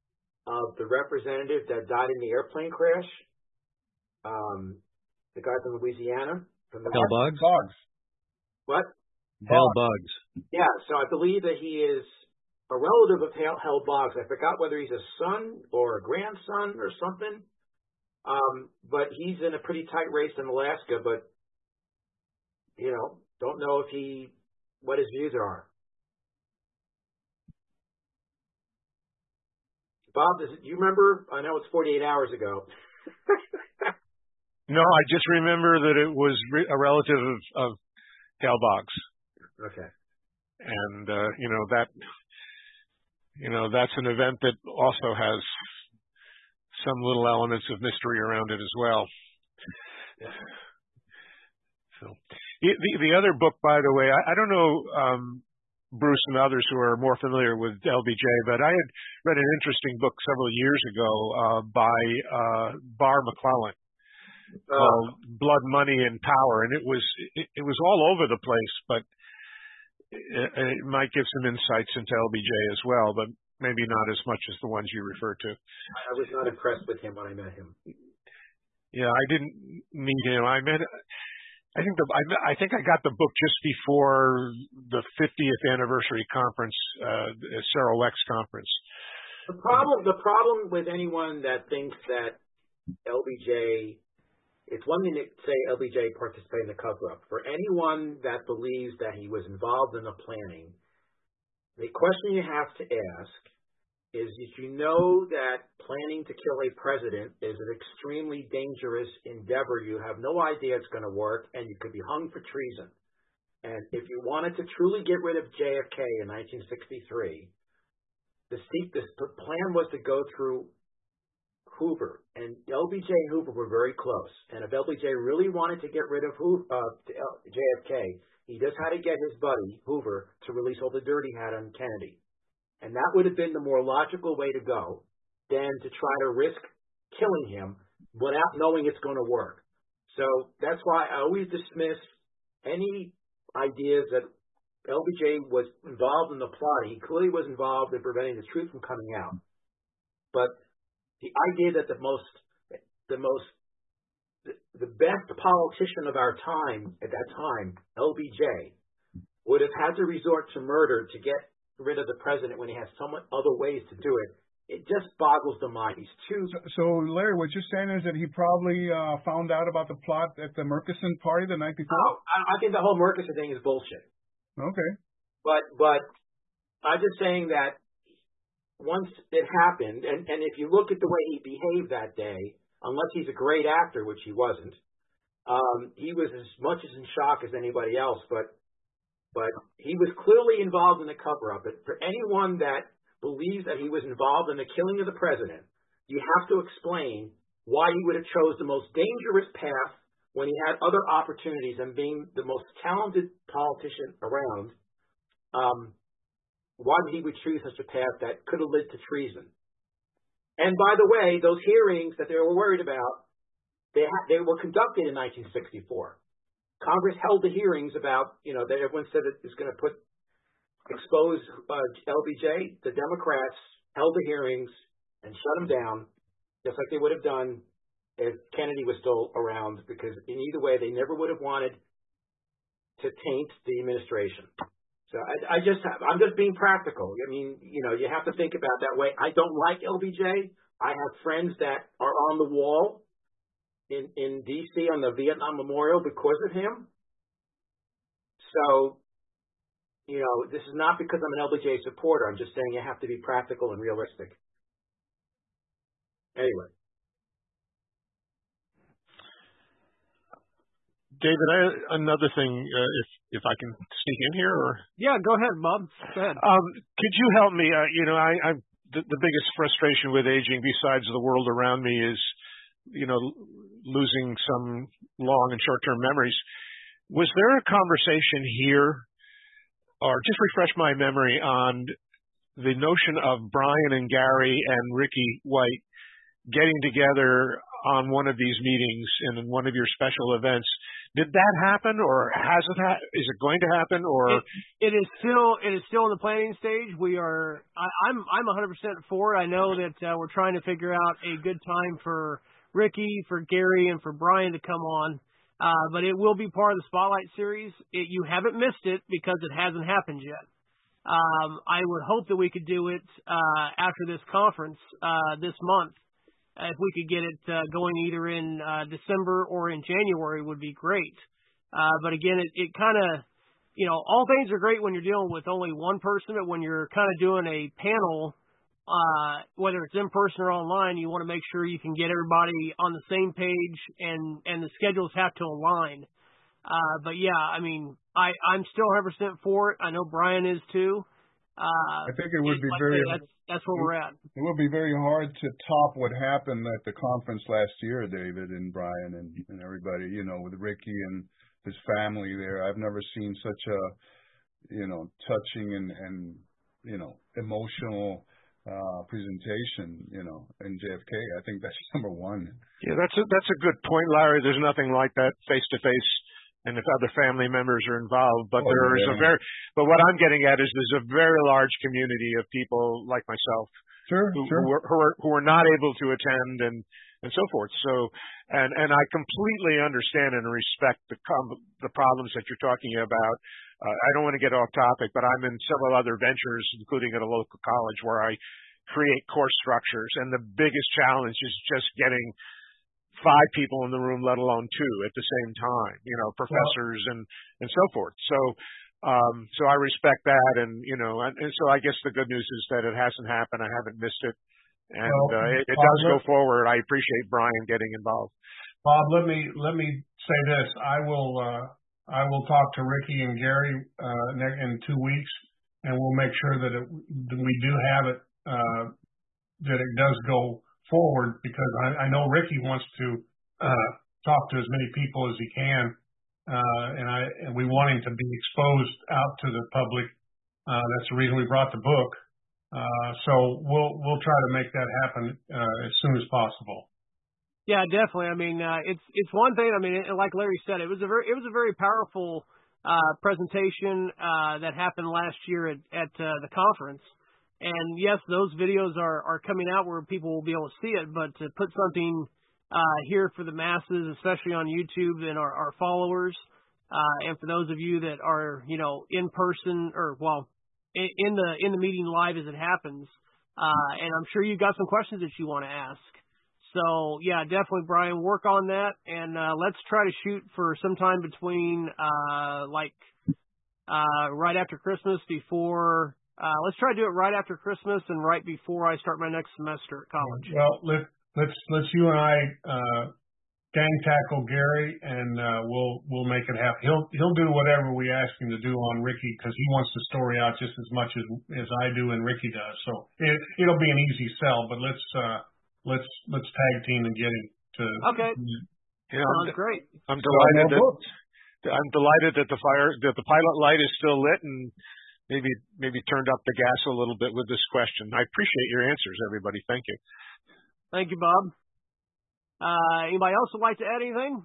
of the representative that died in the airplane crash, um, the guy from Louisiana. From the Hal Boggs? Boggs. What? Hal Boggs. Yeah, so I believe that he is a relative of Hal, Hal Boggs. I forgot whether he's a son or a grandson or something. Um, but he's in a pretty tight race in Alaska, but, you know, don't know if he what his views are. Bob, does it, do you remember? I know it's forty-eight hours ago. No, I just remember that it was re- a relative of, of Hal Boggs. Okay. And, uh, you know, that, you know, that's an event that also has some little elements of mystery around it as well. Yeah. So the, the, the other book, by the way, I, I don't know, um, Bruce and others who are more familiar with L B J, but I had read an interesting book several years ago, uh, by, uh, Barr McClellan. Called uh, Blood, Money, and Power, and it was it, it was all over the place, but it, it might give some insights into L B J as well, but maybe not as much as the ones you referred to. I was not impressed with him when I met him. Yeah, I didn't meet him. I met. I think the I, I think I got the book just before the fiftieth anniversary conference, uh, Sarah Weck's conference. The problem, the problem with anyone that thinks that L B J It's one thing to say L B J participated in the cover-up. For anyone that believes that he was involved in the planning, the question you have to ask is if you know that planning to kill a president is an extremely dangerous endeavor, you have no idea it's going to work, and you could be hung for treason. And if you wanted to truly get rid of J F K in nineteen sixty-three, the, the plan was to go through Hoover, and L B J and Hoover were very close. And if L B J really wanted to get rid of Hoover, uh, J F K, he just had to get his buddy Hoover to release all the dirt he had on Kennedy. And that would have been the more logical way to go than to try to risk killing him without knowing it's going to work. So that's why I always dismiss any ideas that L B J was involved in the plot. He clearly was involved in preventing the truth from coming out. But the idea that the most, the most, the, the best politician of our time at that time, L B J, would have had to resort to murder to get rid of the president when he has so many other ways to do it, it just boggles the mind. He's too. So, so Larry, what you're saying is that he probably uh, found out about the plot at the Murchison party the night before? Oh, I, I think the whole Murchison thing is bullshit. Okay. But, but I'm just saying that once it happened, and, and if you look at the way he behaved that day, unless he's a great actor, which he wasn't, um, he was as much as in shock as anybody else, but but he was clearly involved in the cover-up. But for anyone that believes that he was involved in the killing of the president, you have to explain why he would have chose the most dangerous path when he had other opportunities and being the most talented politician around. Um, Why did he would choose such a path that could have led to treason? And by the way, those hearings that they were worried about, they ha- they were conducted in nineteen sixty-four. Congress held the hearings about, you know, that everyone said it was going to put expose uh, L B J. The Democrats held the hearings and shut him down, just like they would have done if Kennedy was still around, because in either way, they never would have wanted to taint the administration. So I, I just have, I'm just being practical. I mean, you know, you have to think about that way. I don't like L B J. I have friends that are on the wall in, in D C on the Vietnam Memorial because of him. So, you know, this is not because I'm an L B J supporter. I'm just saying you have to be practical and realistic. Anyway. David, I, another thing, uh, if if I can sneak in here, or yeah, go ahead, Bob. Go ahead. Um, could you help me? Uh, you know, I, I the, the biggest frustration with aging, besides the world around me, is you know losing some long and short-term memories. Was there a conversation here, or just refresh my memory on the notion of Brian and Gary and Ricky White getting together on one of these meetings and in one of your special events? Did that happen, or has it? Ha- is it going to happen, or it, it is still it is still in the planning stage. We are. I, I'm I'm one hundred percent for it. I know that uh, we're trying to figure out a good time for Ricky, for Gary, and for Brian to come on. Uh, but it will be part of the Spotlight series. It, you haven't missed it because it hasn't happened yet. Um, I would hope that we could do it uh, after this conference uh, this month. If we could get it uh, going either in uh, December or in January would be great. Uh, but again, it, it kind of you know, all things are great when you're dealing with only one person, but when you're kind of doing a panel, uh, whether it's in person or online, you want to make sure you can get everybody on the same page and, and the schedules have to align. Uh, but yeah, I mean, I, I'm still one hundred percent for it. I know Brian is too. Uh, I think it would be like very, that's, that's where we're at. It would be very hard to top what happened at the conference last year, David and Brian and, and everybody, you know, with Ricky and his family there. I've never seen such a, you know, touching and, and you know, emotional uh, presentation, you know, in J F K. I think that's number one. Yeah, that's a, that's a good point, Larry. There's nothing like that face-to-face. And if other family members are involved, but oh, there is yeah. a very, but what I'm getting at is there's a very large community of people like myself, sure, who, sure. who, are, who are who are not able to attend and and so forth. So, and and I completely understand and respect the com- the problems that you're talking about. Uh, I don't want to get off topic, but I'm in several other ventures, including at a local college, where I create course structures, and the biggest challenge is just getting five people in the room, let alone two at the same time, you know, professors well, and, and so forth. So, um, so I respect that. And, you know, and, and so I guess the good news is that it hasn't happened. I haven't missed it. And, well, uh, it, it Bob, does go forward. I appreciate Brian getting involved. Bob, let me, let me say this. I will, uh, I will talk to Ricky and Gary, uh, in two weeks and we'll make sure that it, that we do have it, uh, that it does go forward, because I, I know Ricky wants to uh, talk to as many people as he can, uh, and I and we want him to be exposed out to the public. Uh, that's the reason we brought the book. Uh, so we'll we'll try to make that happen uh, as soon as possible. Yeah, definitely. I mean, uh, it's it's one thing. I mean, like Larry said, it was a very it was a very powerful uh, presentation uh, that happened last year at at uh, the conference. And yes, those videos are, are coming out where people will be able to see it, but to put something uh, here for the masses, especially on YouTube and our, our followers, uh, and for those of you that are, you know, in person or, well, in, in the in the meeting live as it happens, uh, and I'm sure you've got some questions that you want to ask. So, yeah, definitely, Brian, work on that, and uh, let's try to shoot for sometime between, uh, like, uh, right after Christmas before... Uh, let's try to do it right after Christmas and right before I start my next semester at college. Well, let, let's let's you and I uh, gang tackle Gary, and uh, we'll we'll make it happen. He'll he'll do whatever we ask him to do on Ricky, because he wants the story out just as much as as I do and Ricky does. So it it'll be an easy sell, but let's uh, let's let's tag team and get him to. Okay. Yeah, sounds great. I'm delighted that I'm delighted that the fire that the pilot light is still lit and. Maybe maybe turned up the gas a little bit with this question. I appreciate your answers, everybody. Thank you. Thank you, Bob. Uh, anybody else would like to add anything?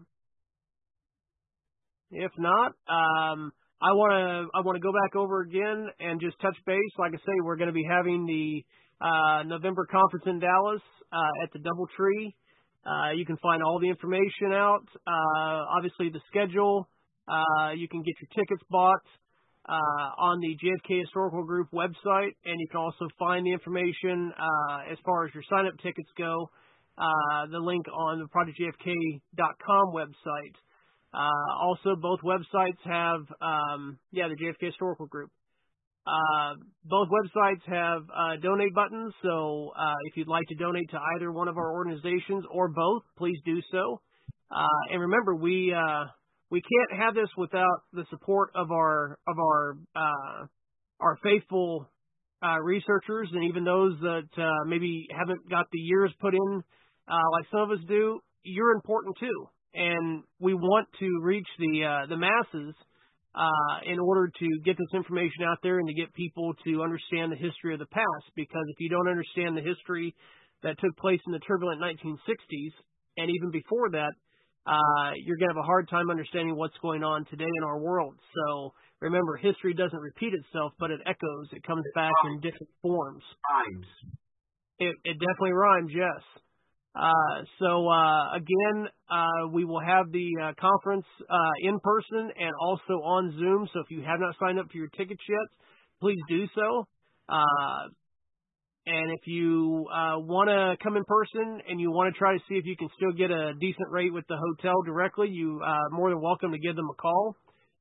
If not, um, I want to I want to go back over again and just touch base. Like I say, we're going to be having the uh, November conference in Dallas uh, at the DoubleTree. Uh, you can find all the information out. Uh, obviously, the schedule. Uh, you can get your tickets bought. Uh, on the J F K Historical Group website, and you can also find the information uh, as far as your sign-up tickets go, uh, the link on the project j f k dot com website. Uh, also, both websites have, um, yeah, the J F K Historical Group. Uh, both websites have uh, donate buttons, so uh, if you'd like to donate to either one of our organizations or both, please do so. Uh, and remember, we... Uh, We can't have this without the support of our of our uh, our faithful uh, researchers, and even those that uh, maybe haven't got the years put in, uh, like some of us do. You're important too, and we want to reach the uh, the masses uh, in order to get this information out there and to get people to understand the history of the past. Because if you don't understand the history that took place in the turbulent nineteen sixties, and even before that, Uh, you're going to have a hard time understanding what's going on today in our world. So remember, history doesn't repeat itself, but it echoes. It comes it back rhymes. in different forms. Rhymes. It, it definitely rhymes, yes. Uh, so uh, again, uh, we will have the uh, conference uh, in person and also on Zoom. So if you have not signed up for your tickets yet, please do so. Uh, And if you uh, want to come in person and you want to try to see if you can still get a decent rate with the hotel directly, you are uh, more than welcome to give them a call.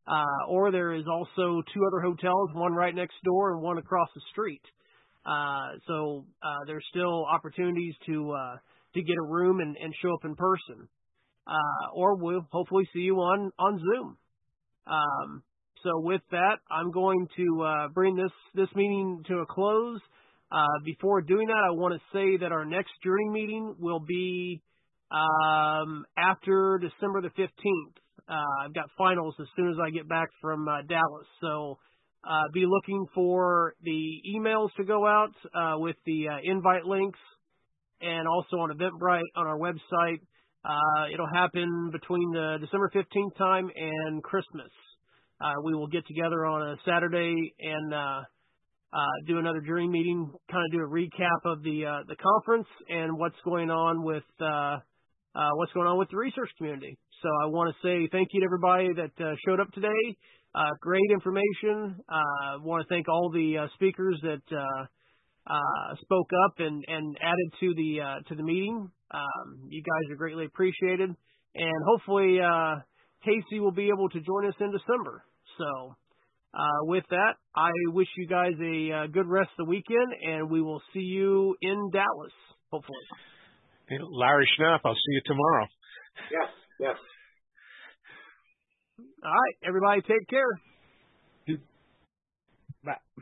Uh, or there is also two other hotels, one right next door and one across the street. Uh, so uh, there's still opportunities to uh, to get a room and, and show up in person. Uh, or we'll hopefully see you on, on Zoom. Um, so with that, I'm going to uh, bring this, this meeting to a close. Uh, before doing that, I want to say that our next Journey meeting will be um, after December the fifteenth. Uh, I've got finals as soon as I get back from uh, Dallas. So uh, be looking for the emails to go out uh, with the uh, invite links, and also on Eventbrite on our website. Uh, it'll happen between the December fifteenth time and Christmas. Uh, we will get together on a Saturday and uh, uh, do another Journey meeting, kind of do a recap of the uh, the conference and what's going on with uh, uh, what's going on with the research community. So I want to say thank you to everybody that uh, showed up today. Uh, great information. I uh, want to thank all the uh, speakers that uh, uh, spoke up and, and added to the uh, to the meeting. Um, you guys are greatly appreciated, and hopefully uh, Casey will be able to join us in December. So uh, with that, I wish you guys a uh, good rest of the weekend, and we will see you in Dallas, hopefully. Hey, Larry Schnapp, I'll see you tomorrow. Yes, yes. All right, everybody take care. Bye.